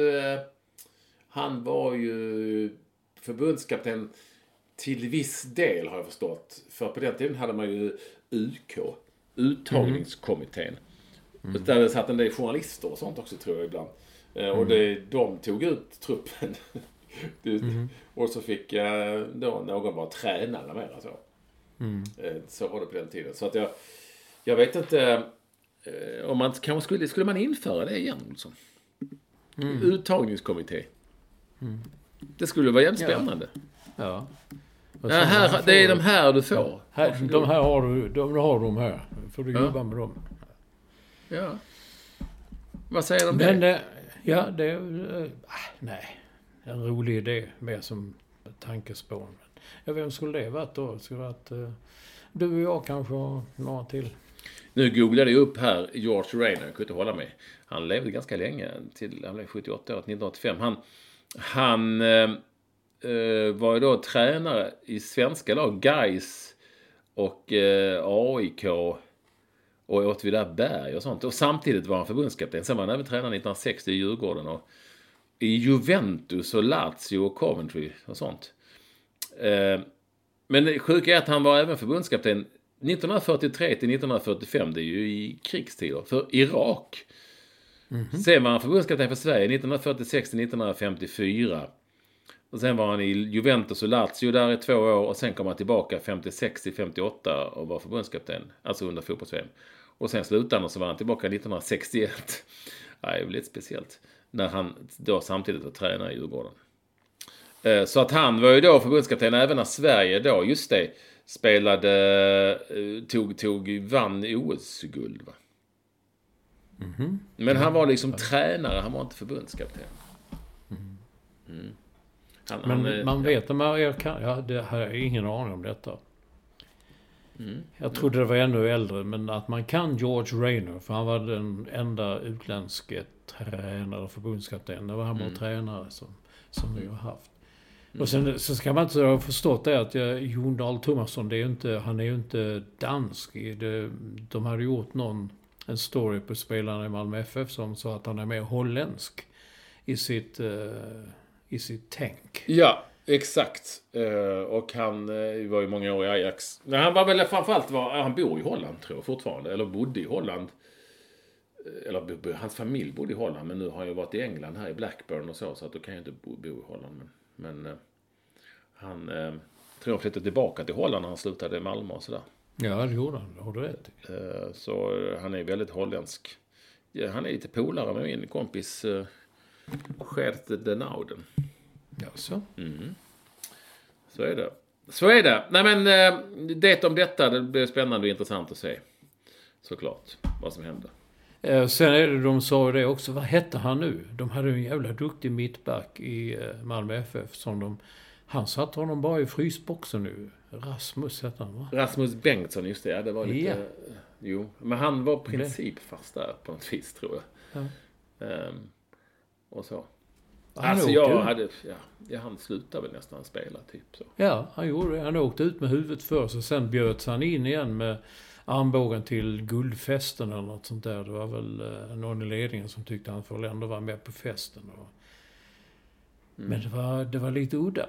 var ju förbundskapten till viss del, har jag förstått. För på den tiden hade man ju UK, uttagningskommittén. Där satt en del journalister och sånt också, tror jag ibland. Och de tog ut truppen. Och så fick då någon vara tränare mer. Så. Så var det på den tiden. Så att jag vet inte om man kanske skulle man införa det igen. Liksom. Uttagningskommitté. Det skulle vara jävligt spännande. Ja. Det är de här du får. De här har du. De har de här. Får du jobba med dem. Ja. Vad säger de om det? Ja, det är... nej. En rolig idé. Mer som tankespån. Ja, vem skulle det varit då? Skulle varit du och jag kanske och några till. Nu googlade jag upp här George Reiner. Jag kunde inte hålla med. Han levde ganska länge. Han blev 78 år, 1985. Han var ju då tränare i svenska lag. Gais och AIK och Åtvidaberg och sånt. Och samtidigt var han förbundskapten. Sen var han även tränare 1960 i Djurgården och i Juventus och Lazio och Coventry och sånt. Men det sjuka är att han var även förbundskapten 1943 till 1945. Det är ju i krigstider för Irak. Sen var han förbundskapten för Sverige 1946 till 1954. Och sen var han i Juventus och Lazio där i 2 år. Och sen kom han tillbaka 56 till 58 och var förbundskapten. Alltså under fotbolls-VM. Och sen slutade han och så var han tillbaka 1961. Det är väl lite speciellt. När han då samtidigt var tränare i Djurgården. Så att han var ju då förbundskapten även när Sverige då, just det, vann OS-guld, va? Men han var liksom tränare, han var inte förbundskapten. Man vet, det här är ingen aning om detta. Jag trodde det var ännu äldre, men att man kan George Rayner, för han var den enda utländske tränare, förbundskapten. Det var han var tränare som vi har haft. Och sen så ska man inte ha förstått det att Jon Dahl Tomasson, han är ju inte dansk. De hade gjort en story på spelarna i Malmö FF som sa att han är mer holländsk i sitt tänk. Ja, exakt. Och han var ju många år i Ajax. Men han var väl framförallt, han bor i Holland tror jag fortfarande. Eller bodde i Holland. Eller hans familj bodde i Holland. Men nu har han ju varit i England här i Blackburn och så att då kan jag inte bo i Holland. Men han tror jag flyttade tillbaka till Holland när han slutade i Malmö och sådär. Ja, det gjorde han. Det har du rätt. Så han är väldigt holländsk. Ja, han är lite polare med min kompis Gert de Nauden. Ja, så. Så är det. Nej men det om detta, det blir spännande och intressant att se. Såklart, vad som händer. Sen är det, de sa det också, vad hette han nu? De hade en jävla duktig mittback i Malmö FF han satt honom bara i frysboxen nu. Rasmus hette han, va? Rasmus Bengtsson, just det. Ja, det var lite... Jo, men han var principfast där på något vis, tror jag. Ja. Och så. Han slutade väl nästan spela, typ så. Ja, han gjorde det. Han åkte ut med huvudet först och sen bjöds han in igen med armbågen till guldfesten eller något sånt där. Det var väl någon i ledningen som tyckte han får ändå vara med på festen. Men det var lite udda.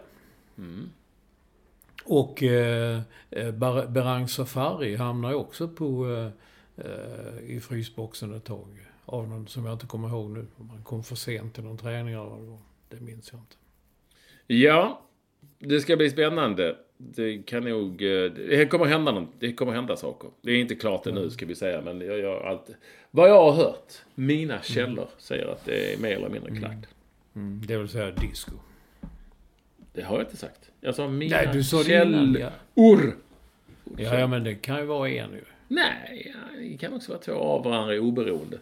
Och Berang Safari hamnar också i frysboxen ett tag. Av någon som jag inte kommer ihåg nu. Man kom för sent till någon träning eller det minns jag inte. Ja, det ska bli spännande. Det kan nog... Det kommer hända saker. Det är inte klart det nu, ska vi säga. Men vad jag har hört, mina källor säger att det är mer eller mindre klart. Det vill säga disco. Det har jag inte sagt. Jag sa mina källor. Du sa källor. Ja, men det kan ju vara en ju. Nej, det kan också vara två av varandra oberoende.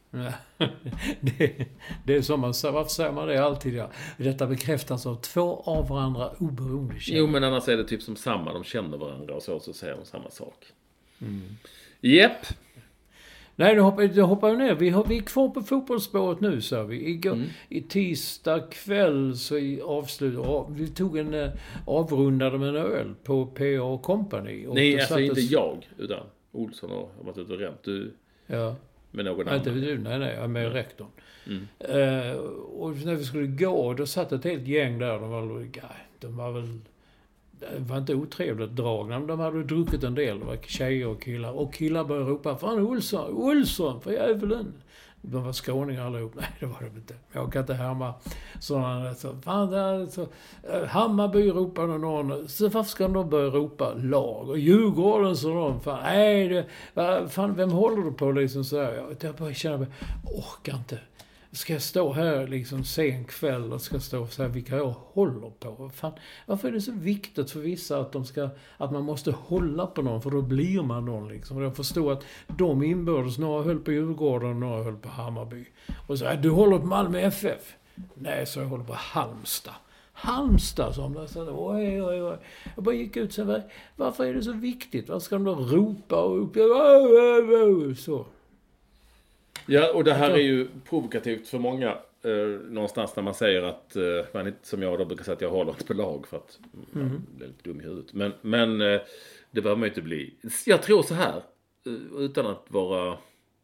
Det är som man säger, varför säger man det alltid? Ja? Detta bekräftas av två av varandra oberoende källor. Jo, men annars är det typ som samma, de känner varandra och så säger de samma sak. Japp. Nej, nu hoppar vi ner. Vi är kvar på fotbollsspåret nu, sa vi. I tisdag kväll så vi tog avrundade med en öl på P.A. Company. Nej, alltså inte jag, utan Olsson har varit ute och ränt. Ja. Med någon annan. Inte du, nej, med rektorn. Och när vi skulle gå, då satt ett helt gäng där. De var inte otrevligt dragna, men de hade druckit en del. Det var tjejer och killar. Och killar började ropa, fan Olsson, för jävlen. De var skåningar allihop. Nej, det var det inte. Jag kan inte härma sådana. Hammarby ropade någon. Så varför ska de börja ropa lag? Och Djurgården så de. Vem håller du på liksom så här? Jag bara känner, orkar inte. Ska jag stå här liksom sen kväll och ska stå och säga vilka jag håller på? Varför är det så viktigt för vissa att man måste hålla på någon, för då blir man någon liksom. Och jag förstår att de inbördes, några höll på Djurgården och några höll på Hammarby. Och så, du håller på Malmö FF? Nej, så jag håller på Halmstad som det sa. Oj. Jag bara gick ut och sa, varför är det så viktigt? Varför ska de då ropa och så? Ja, och det här är ju provokativt för många någonstans när man säger att man inte, som jag då brukar säga, att jag håller inte på lag för att man är lite dum i huvudet. Men det behöver man ju inte bli. Jag tror så här, utan att vara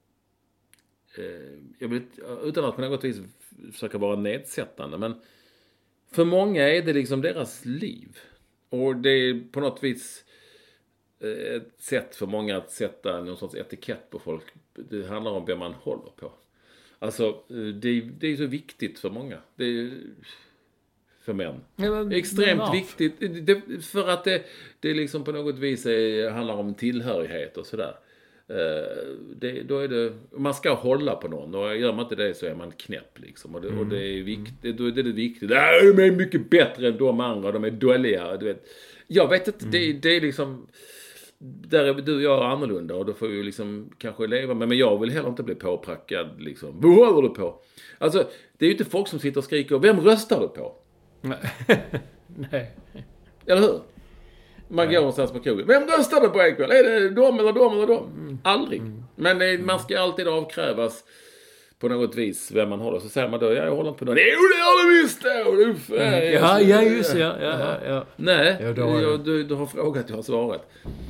utan att på något vis försöka vara nedsättande, men för många är det liksom deras liv. Och det är på något vis ett sätt för många att sätta någon sorts etikett på folk. Det handlar om vem man håller på. Alltså, det är så viktigt för många. Det är för män. Ja, extremt viktigt. För att det liksom på något vis handlar om tillhörighet och sådär. Då är det, man ska hålla på någon, och gör man inte det så är man knäpp liksom. Och det är viktigt. Då är det viktigt. De är mycket bättre än de andra. De är dåliga, du vet. Jag vet att det är liksom, där är du och jag annorlunda, och då får vi liksom kanske leva med. Men jag vill heller inte bli påprackad liksom. Vad håller du på? Alltså, det är ju inte folk som sitter och skriker, vem röstar du på? Nej. Eller hur? Man går någonstans på krogen. Vem röstar du på ikväll? Är det dem eller dem eller dem? Aldrig. Men man ska alltid avkrävas på något vis vem man håller. Så säger man då, jag håller inte på någon. Jo, det har du visst då! Ja, just det. Ja. Nej, du har frågat, jag har svarat.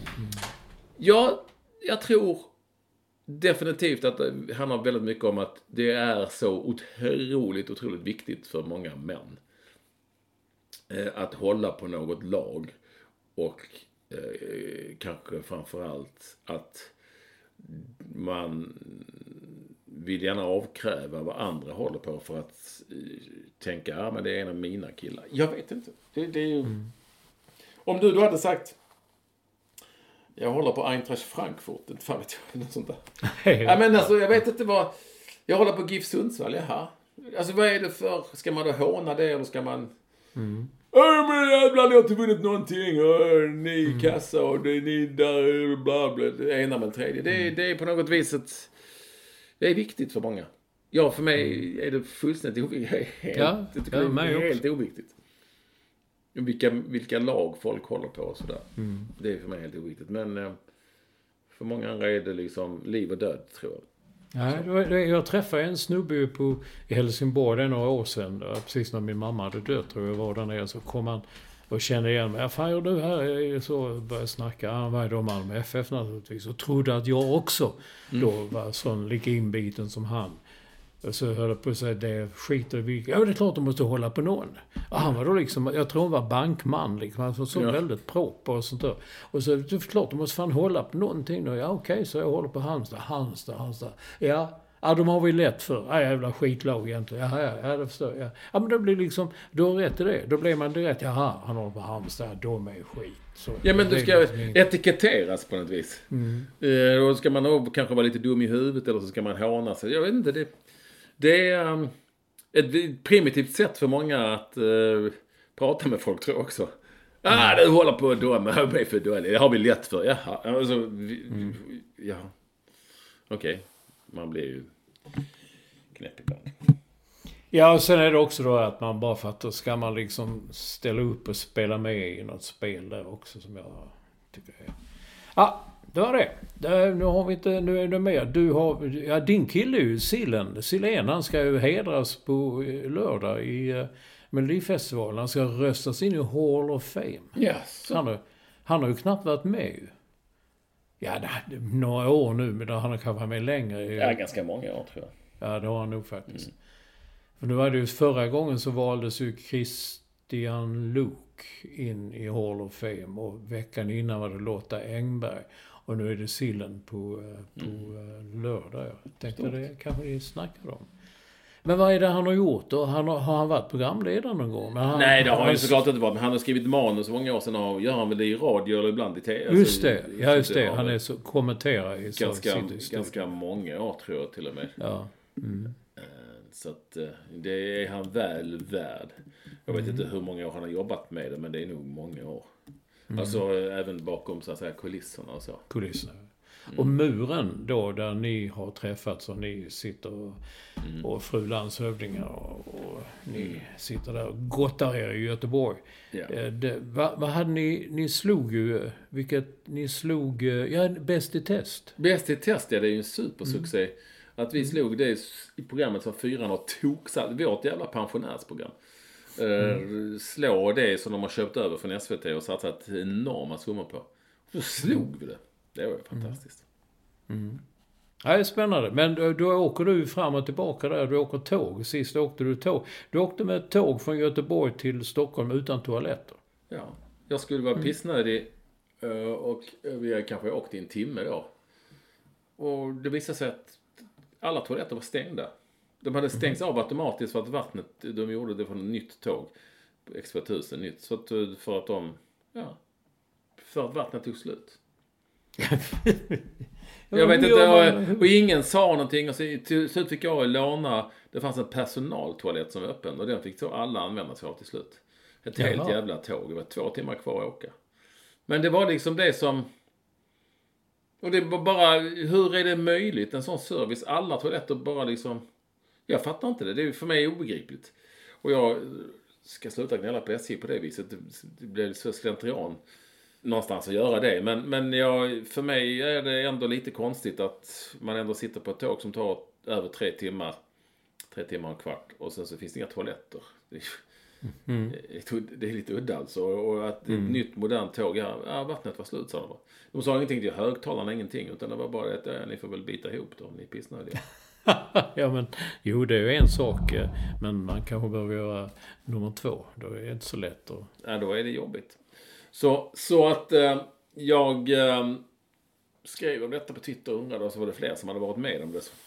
Jag tror definitivt att det handlar väldigt mycket om att det är så otroligt viktigt för många män att hålla på något lag och kanske framförallt att man vill gärna avkräva vad andra håller på för att tänka, men det är en av mina killar. Jag vet inte. Det är ju... Om du hade sagt jag håller på Eintracht Frankfurt, inte fan vet jag, något sånt där. Ja, men alltså, jag vet inte vad... Jag håller på GIF Sundsvall, jaha. Alltså, vad är det för... Ska man då håna det, eller ska man... men jävlar, ni har inte vunnit någonting, och ni kassa, och det är ni där, bla bla, det ena med tredje. Det är på något vis ett... Det är viktigt för många. Ja, för mig är det fullständigt oviktigt. Det är helt oviktigt. Vilka lag folk håller på och sådär. Det är för mig helt oviktigt. Men för många andra är det liksom liv och död, tror jag. Ja, jag träffade en snubbe i Helsingborg några år sedan. Precis när min mamma hade dött, tror jag var där nere. Så kom han och kände igen mig. Fan, gör du här? Så började snacka. Han var då Malmö FF naturligtvis. Och trodde att jag också då var sån lika inbiten som han. Och så höll jag på att säga, det skiter vi... Ja, det är klart de måste hålla på någon. Och han var då liksom, jag tror han var bankman liksom. Han var så väldigt proper och sånt där. Och så, det är klart de måste fan hålla på någonting då. Ja, okej, så jag håller på Halmstad. Ja, de har vi lätt för. Ja, jävla skitlag egentligen. Ja, det förstår jag. Ja, men det blir liksom, då är rätt i det. Då blir man direkt, jaha, han håller på Halmstad, de är skit. Så, ja, men du ska etiketteras på något vis. Då ska man nog kanske vara lite dum i huvudet, eller så ska man håna sig. Jag vet inte, det är ett primitivt sätt för många att prata med folk, tror jag också. Du håller på att döma, jag är för dålig. Det har vi lätt för. Jaha, alltså, ja. Okej. Man blir ju knäpp ibland. Ja, och sen är det också då att man bara för att då ska man liksom ställa upp och spela med i något spel där också, som jag tycker är... Ja, det var det. Nu har vi inte, nu är det mer. Du har, ja, din kille är ju Silen, han ska ju hedras på lördag i Melodifestivalen. Han ska röstas in i Hall of Fame. Yes. Han har ju knappt varit med ju. Ja, några år nu, men han har kanske varit med längre. Ja, ganska många år, tror jag. Ja, det har han nog faktiskt. För nu var det ju förra gången så valdes ju Christian Luuk in i Hall of Fame, och veckan innan var det Lotta Engberg. Och nu är det Sillen på lördag. Jag tänkte det kanske ni snackar om. Men vad är det han har gjort då? Har han varit programledare någon gång? Nej, det har han ju såklart inte varit. Men han har skrivit manus så många år sedan, och gör han väl det i radio eller ibland i tv. Just det, ja just det. Han är så kommenterar i ganska många år, tror jag till och med. Ja. Så att det är han väl värd. Jag vet inte hur många år han har jobbat med det, men det är nog många år. Alltså även bakom, så att säga, kulisserna och så. Kulisserna. Och muren då, där ni har träffats och ni sitter och fru landshövdingar och ni sitter där och gottar er i Göteborg. Yeah. Vad hade ni slog ju, Bäst i test. Bäst i test, ja, det är ju en supersuccé. Att vi slog det i programmet som 4 toksatt, vårt jävla pensionärsprogram. Slå det som de har köpt över från SVT och satsat enorma summor på. Så slog vi det. Det var ju fantastiskt. Ja, det är spännande. Men då åker du fram och tillbaka där. Du åker tåg. Sist åkte du tåg. Du åkte med ett tåg från Göteborg till Stockholm utan toaletter. Ja, jag skulle vara pissnödig och vi kanske åkte i en timme då. Och det visade sig att alla toaletter var stängda. De hade stängts av automatiskt för att vattnet, de gjorde det från ett nytt tåg. X2000 nytt. Så att, för att vattnet tog slut. Jag vet inte, och ingen sa någonting, och så till slut fick jag låna, det fanns en personaltoalett som var öppen, och den fick så alla använda sig av till slut. Ett helt jävla tåg, det var 2 timmar kvar att åka. Men det var liksom det som, och det var bara, hur är det möjligt, en sån service, alla toaletter bara liksom, jag fattar inte det är för mig obegripligt. Och jag ska sluta gnälla på SJ på det viset, det blev så slentrian. någonstans att göra det. Men för mig är det ändå lite konstigt att man ändå sitter på ett tåg som tar över 3 timmar. 3 timmar och en kvart. Och sen så finns det inga toaletter. Det är lite udda alltså. Och att ett nytt modernt tåg, vattnet var slut, sa de. De sa ingenting till högtalarna, ingenting. Utan det var bara att ni får väl bita ihop då om ni pissnödiga. Ja, men jo, det är ju en sak. Men man kanske behöver göra nummer 2. Då är det inte så lätt. Ja, då är det jobbigt. Så att jag skrev om detta på Twitter och undrade, och så var det fler som hade varit med om det.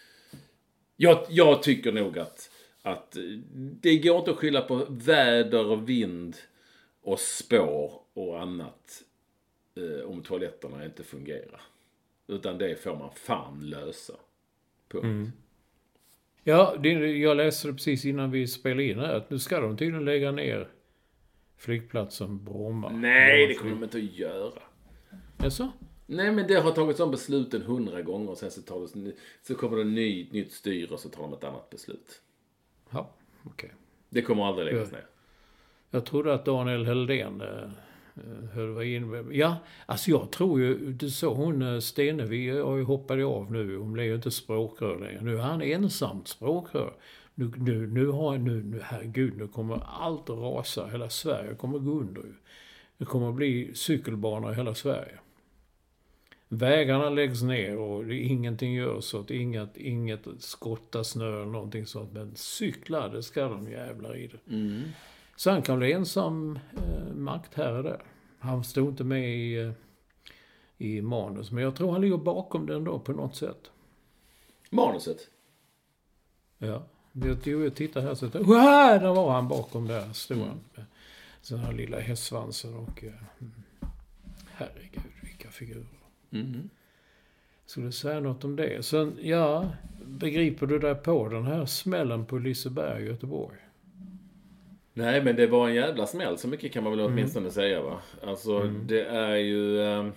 Jag tycker nog att det går inte att skylla på väder och vind och spår och annat om toaletterna inte fungerar. Utan det får man fan lösa. Punkt. Ja, jag läste det precis innan vi spelade in här, att nu ska de tydligen lägga ner flygplatsen Bromma. Nej, det kommer de inte att göra. Jaså? Nej, men det har tagits om besluten 100 gånger och sen så kommer det nytt styr och så tar de ett annat beslut. Ja, okej. Det kommer aldrig läggas ner. Jag trodde att Daniel Heldén höll in. Ja, alltså jag tror ju, du såg hon Stenevi har ju hoppat av nu. Hon blev ju inte språkrör längre. Nu är han ensamt språkrör. Nu herregud, nu kommer allt att rasa. Hela Sverige kommer gå under ju. Det kommer att bli cykelbanor i hela Sverige. Vägarna läggs ner och ingenting görs så att inget skotta snö eller någonting sånt. Men cyklar, det ska de jävlar i det. Så han kan bli ensam maktherre där. Han stod inte med i manus. Men jag tror han ligger bakom den då på något sätt. Manuset? Ja. Jag tittar här så att där var han bakom där. Stod han med den här lilla hästsvansen och herregud, vilka figurer. Skulle säga något om det. Sen, begriper du där på den här smällen på Liseberg i Göteborg? Nej, men det var en jävla smäll. Så mycket kan man väl åtminstone säga, va? Alltså, det är ju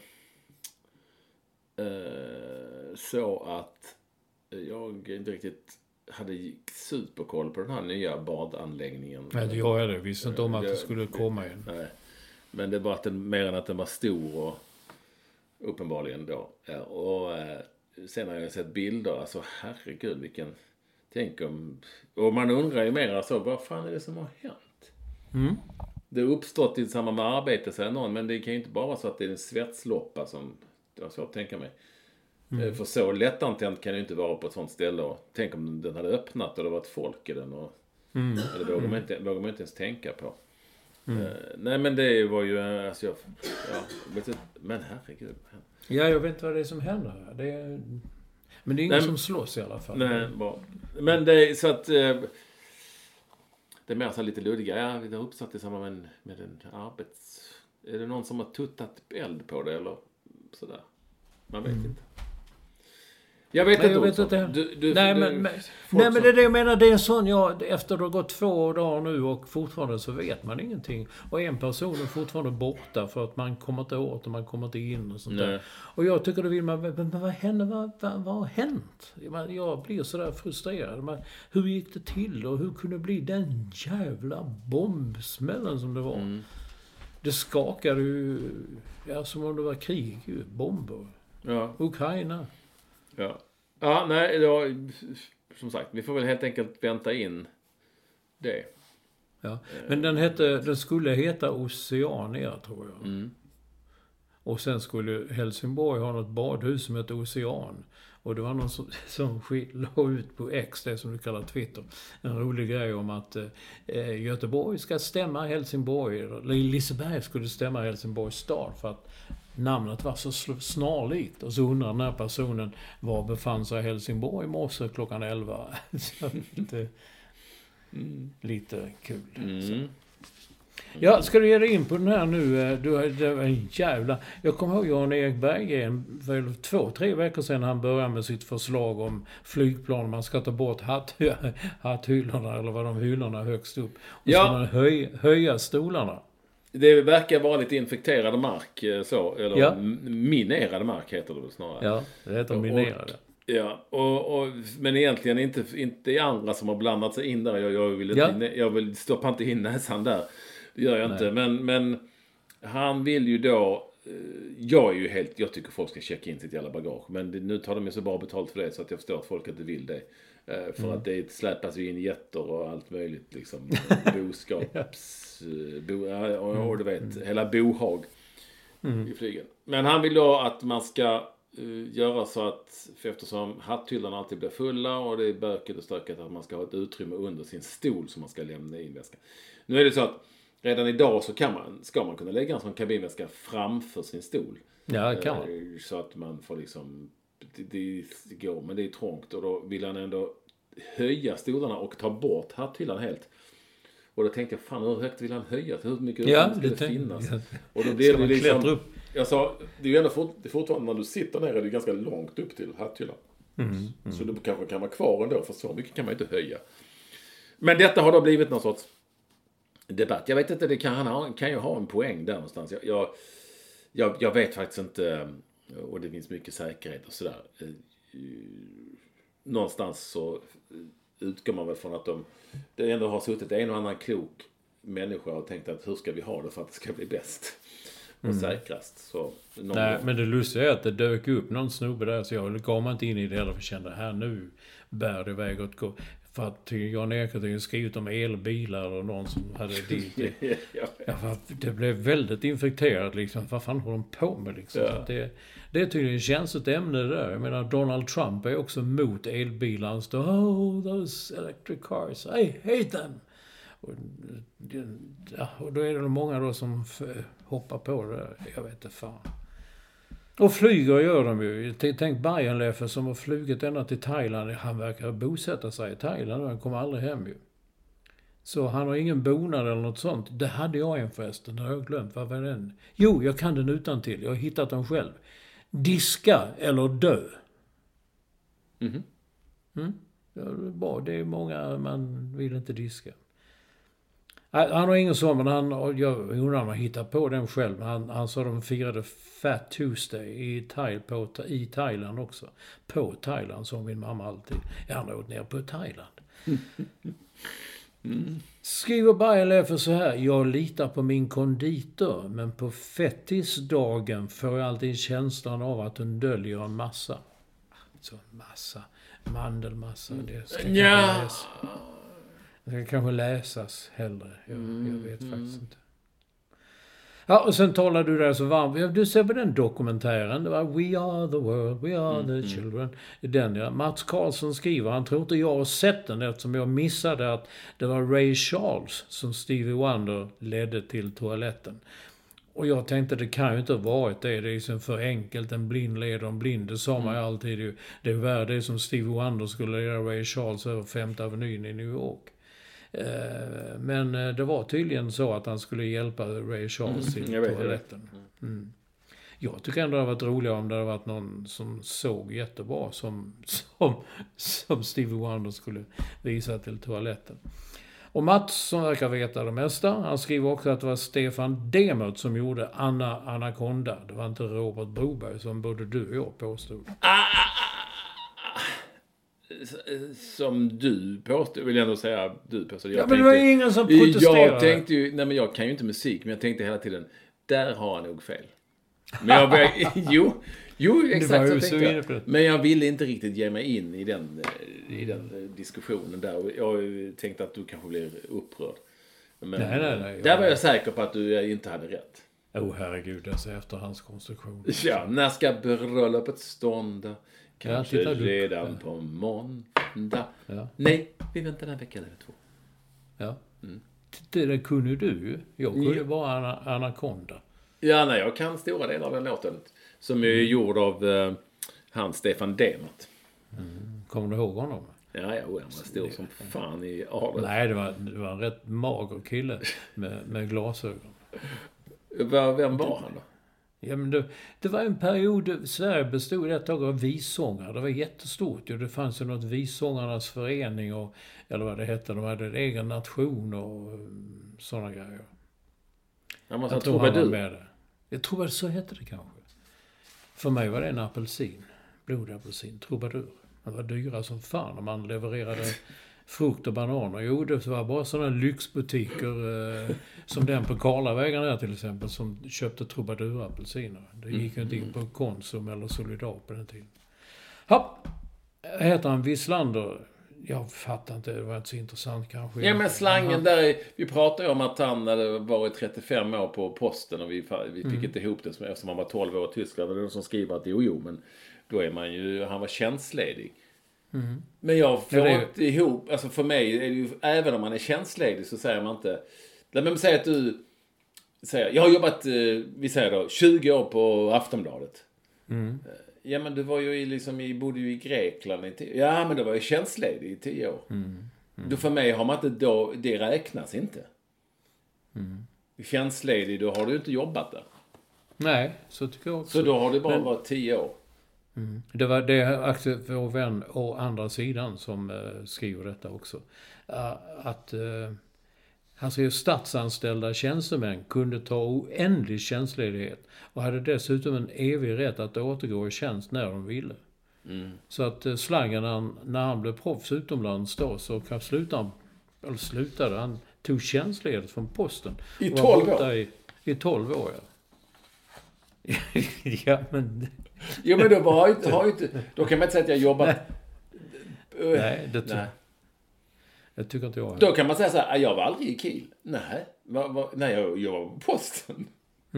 så att jag inte riktigt hade superkoll på den här nya badanläggningen. Nej, jag visste inte om att det skulle komma igen. Nej. Men det var mer än att den var stor och uppenbarligen då. Och sen har jag sett bilder. Alltså, herregud, vilken... Tänk om... Och man undrar ju mer alltså, vad fan är det som har hänt? Det har uppstått i samband med arbete, säger någon. Men det kan ju inte bara vara så att det är en svetsloppa som... Det var svårt att tänka mig. För så lättantänt kan det ju inte vara på ett sånt ställe. Och tänk om den hade öppnat och det var ett folk i den. Och, det vågar man inte ens tänka på. Nej, men det var ju... Alltså, men herregud. Ja, jag vet inte vad det är som händer här. Men det är ingen som slåss i alla fall. Nej, bra. Men det är så att... Det är mer så lite luddiga. Ja, det har uppstått i samband med en arbets... Är det någon som har tuttat eld på det eller sådär? Man vet inte. Jag vet inte. Nej, men det är det jag menar. Det är en sån, efter det har gått 2 dagar nu och fortfarande så vet man ingenting. Och en person är fortfarande borta för att man kommer inte åt och man kommer inte in och sånt där. Och jag tycker då vill man, men vad har hänt? Jag blir sådär frustrerad. Hur gick det till och hur kunde det bli den jävla bombsmällen som det var? Det skakade ju, som om det var krig, bomber. Ja. Ukraina. Ja, nej, som sagt, vi får väl helt enkelt vänta in det. Ja, men den skulle heta Oceania, tror jag. Och sen skulle Helsingborg ha något badhus som heter Ocean. Och det var någon som la ut på X, det som du kallar Twitter, en rolig grej om att Göteborg ska stämma Helsingborg, eller Liseberg skulle stämma Helsingborgs stad för att namnet var så snarlikt. Och så undrar den här personen var befann sig Helsingborg i morse klockan 11. Så lite kul. Ja, ska du ge dig in på den här nu? Det var en jävla... Jag kommer ihåg Jan-Erik Berggren för 2-3 veckor sedan han började med sitt förslag om flygplan. Man ska ta bort hatthyllorna eller vad de hyllorna högst upp. Och så man höja stolarna. Det verkar vara lite infekterad mark så. Eller minerad mark heter det väl snarare. Ja, det heter minerade. Men egentligen inte andra som har blandat sig in där. Jag vill stoppa inte in näsan där. Det gör jag inte. Men han vill ju då... Jag tycker folk ska checka in sitt jävla bagage. Men nu tar de ju så bra betalt för det så att jag förstår att folk inte vill det. För att det släpas ju in jätter och allt möjligt liksom. Boskaps... och du vet, hela bohag i flygen. Men han vill då att man ska göra så att, för eftersom hatthyllarna alltid blir fulla och det är böket och stöket, att man ska ha ett utrymme under sin stol som man ska lämna in väskan. Nu är det så att redan idag så ska man kunna lägga en sån kabinväska framför sin stol. Ja, det kan man. Så att man får liksom, det går, men det är trångt, och då vill han ändå höja stolarna och ta bort hatthyllan helt. Och då tänkte jag, fan hur högt vill han höja? Hur mycket ska det finnas? Ja. Och då blir det liksom, upp? Jag sa, det är ju ändå fortfarande när du sitter ner är det ganska långt upp till hatthyllan. Så det kanske kan vara kvar ändå, för så mycket kan man inte höja. Men detta har då blivit någon sorts debatt. Jag vet inte, det kan ju ha en poäng där någonstans. Jag vet faktiskt inte, och det finns mycket säkerhet och sådär. Någonstans så utgår man väl från att det ändå har suttit en och annan klok människa och tänkt att hur ska vi ha det för att det ska bli bäst och säkrast. Så nej, men det lustiga är att det dök upp någon snubbe där, så jag gav mig inte in i det heller, för kände här nu bär det iväg åt gå. För att Jan-Erik hade skrivit om elbilar och någon som hade dit. Det blev väldigt infekterat liksom. Vad fan håller de på med liksom? Ja. Det är tydligen känsligt ämne där. Jag menar, Donald Trump är också mot elbilar. Han står, oh, those electric cars, I hate them. Och då är det många då som hoppar på det där. Jag vet inte fan. Och flyger gör de ju. Tänk Bayernleffe som har flugit ända till Thailand. Han verkar bosätta sig i Thailand och han kommer aldrig hem ju. Så han har ingen bonad eller något sånt. Det hade jag en förresten. Det har jag glömt. Vad var den? Jo, jag kan den utan till. Jag har hittat den själv. Diska eller dö. Ja, det är bra. Det är många man vill inte diska. Han har ingen sån, men jag undrar om han hittar på den själv. Han sa de firade Fat Tuesday i Thailand också. På Thailand, som min mamma alltid. Jag har åkt ner på Thailand. Skriver Bayerleffe så här: jag litar på min konditor, men på fettisdagen får jag alltid känslan av att hon döljer en massa. Så massa. Mandelmassa. Det ska det kanske läsas hellre. Jag vet faktiskt inte. Ja, och sen talar du där så varmt. Du ser på den dokumentären. Det var We Are The World, We Are The Children. Den, ja. Mats Karlsson skriver. Han tror inte jag har sett den eftersom jag missade att det var Ray Charles som Stevie Wonder ledde till toaletten. Och jag tänkte det kan ju inte ha varit det. Det är liksom för enkelt. En blind leder en blind. Det sa man ju alltid. Det är värre det som Stevie Wonder skulle leda Ray Charles över 5th Avenyn i New York. Men det var tydligen så att han skulle hjälpa Ray Charles till toaletten. Jag tycker ändå det hade varit roligare om det hade varit någon som såg jättebra som Stevie Wonder skulle visa till toaletten. Och Mats, som verkar veta det mesta, han skriver också att det var Stefan Demert som gjorde Anaconda. Det var inte Robert Broberg som både du och jag påstod. Som du påstod, vill jag ändå säga du påstod. Ja, men det var ingen som protesterade. Jag tänkte ju, nej men jag kan ju inte musik, men jag tänkte hela tiden, där har han nog fel. Men jag började, jo, exakt så tänkte jag. Men jag ville inte riktigt ge mig in i den diskussionen där. Jag tänkte att du kanske blir upprörd. Men nej, där var jag säker på att du inte hade rätt. Herregud, alltså efterhandskonstruktion. Ja, när ska bröllopet stånda? Kanske redan på måndag. Ja. Nej, vi väntar en vecka eller 2. Ja. Det kunde du ju. Jag kunde vara Anaconda. Ja, nej, jag kan stora delar av den låten. Som är gjord av han Stefan Demert. Kommer du ihåg honom? Ja, han var stor som fan i adeln. Nej, det var en rätt mager kille med glasögon. Vem var han då? Ja, men det var en period Sverige bestod ett tag av vissångare. Det var jättestort. Det fanns ju något vissångarnas förening eller vad det hette. De hade en egen nation och sådana grejer. Jag tror han var med det. Jag tror att så hette det kanske. För mig var det en apelsin. Blodapelsin. Trubadur. Det var dyra som fan om man levererade frukt och bananer. Jo, det var bara sådana lyxbutiker som den på Karlavägen där till exempel, som köpte trubadurapelsiner. Det gick ju inte in på Konsum eller Solidar på den tiden. Ja, heter han Wislander? Jag fattar inte, det var inte så intressant kanske. Ja, men slangen där, vi pratade ju om att han hade varit 35 år på posten och vi fick inte ihop det eftersom han var 12 år i Tyskland. Det är någon som skriver att jo, men då är man ju, han var tjänstledig. Men jag får inte ihop, alltså för mig är det ju, även om man är tjänstledig så säger man inte, men säg att du säger, jag har jobbat, vi säger då, 20 år på Aftonbladet. Ja, men du var ju bodde ju i Grekland i 10 år. Ja, men du var ju tjänstledig i 10 år. Då för mig har man inte, då, det räknas inte. Tjänstledig, då har du inte jobbat där. Nej, så tycker jag också. Så då har det bara varit 10 år. Det är vår vän å andra sidan som skriver detta också. Att han säger statsanställda tjänstemän kunde ta oändlig tjänstledighet och hade dessutom en evig rätt att återgå i tjänst när de ville. Så att slangen när han blev proffs utomlands då, så slutade han, tog tjänstledighet från posten. I 12 år? I 12 år, ja. Ja, men... Jo, men då kan man inte säga att jag jobbat... Nej, jag tycker inte jag. Då kan man säga så här, jag var aldrig i Kiel. Nej, nej, jag var på posten.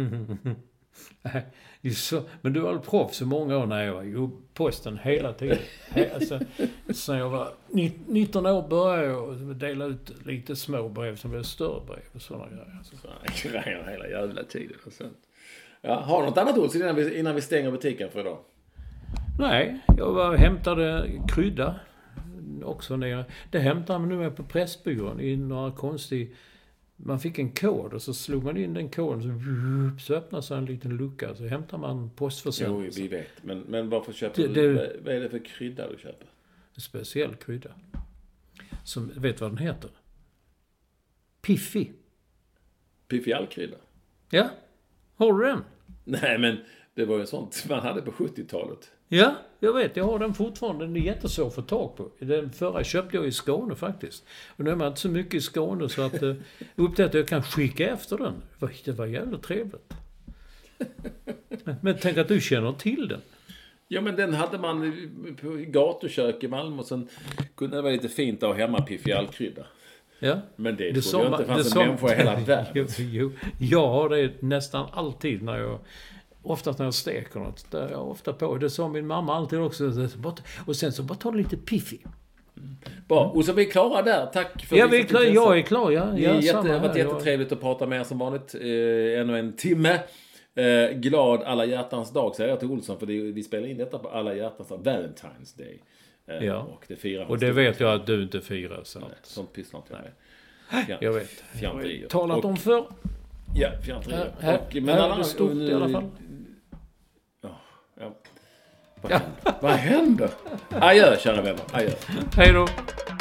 Men du var väl proffs så många år när jag var på posten hela tiden. Alltså, sen jag var 19 år började jag dela ut lite små brev som blev större brev och sådana grejer. Alltså. Sådana grejer hela jävla tiden och sånt. Ja, har du något annat ord innan vi stänger butiken för idag? Nej, jag hämtade krydda också nere. Det hämtade man nu med på Pressbyrån i några konstig... Man fick en kod och så slog man in den koden så öppnade sig en liten lucka så hämtar man postförsändelser. Jo, vi vet. Men varför köper du? Vad är det för krydda du köper? En speciell krydda. Som, vet vad den heter? Piffi. Piffi allkrydda? Ja. Har du den? Nej, men det var ju sånt man hade på 70-talet. Ja, jag vet. Jag har den fortfarande. Den är jättesvår att få tag på. Den förra köpte jag i Skåne faktiskt. Och nu är man inte så mycket i Skåne så att upptäckte att jag kan skicka efter den. Det var jävligt trevligt. Men tänk att du känner till den. Ja, men den hade man på gatukök i Malmö och sen kunde det vara lite fint att ha hemma Piffi allkrydda. Ja. Men det trodde jag inte fanns en människa i hela världen. Jo, jag har det nästan alltid oftast när jag steker något. Där jag ofta på. Det sa min mamma alltid också. Och sen så bara tar det lite Piffi. Bra, och så är vi klara där. Tack för jag är klar, ja. Det har varit jättetrevligt att prata med er som vanligt. Ännu en timme. Glad alla hjärtans dag, säger jag till Olsson. För vi spelar in detta på alla hjärtans dag. Valentine's Day. Ja, och det vet jag att du inte firar. Sånt pysslar inte jag med. Jag vet. Fjanterier. Talat om för. Ja, fjanterier. Men alla är stort i alla fall. Ja. Vad händer? Adjö, kära vänner. Adjö. Hej då.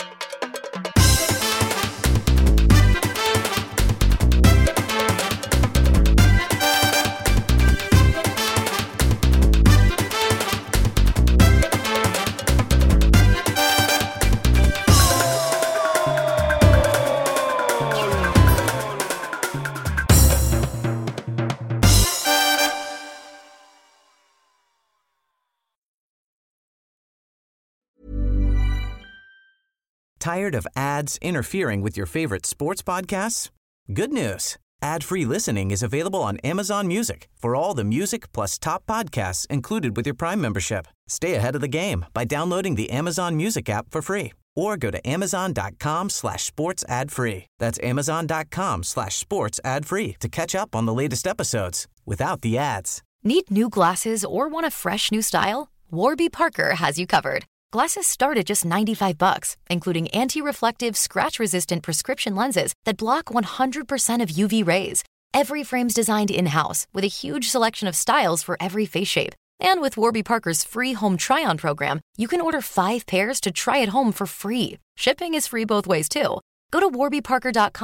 Tired of ads interfering with your favorite sports podcasts? Good news. Ad-free listening is available on Amazon Music for all the music plus top podcasts included with your Prime membership. Stay ahead of the game by downloading the Amazon Music app for free or go to amazon.com/sports ad free. That's amazon.com/sports ad free to catch up on the latest episodes without the ads. Need new glasses or want a fresh new style? Warby Parker has you covered. Glasses start at just $95, including anti-reflective, scratch-resistant prescription lenses that block 100% of UV rays. Every frame's designed in-house with a huge selection of styles for every face shape. And with Warby Parker's free home try-on program, you can order 5 pairs to try at home for free. Shipping is free both ways, too. Go to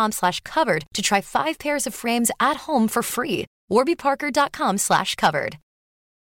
warbyparker.com/covered to try 5 pairs of frames at home for free. warbyparker.com/covered.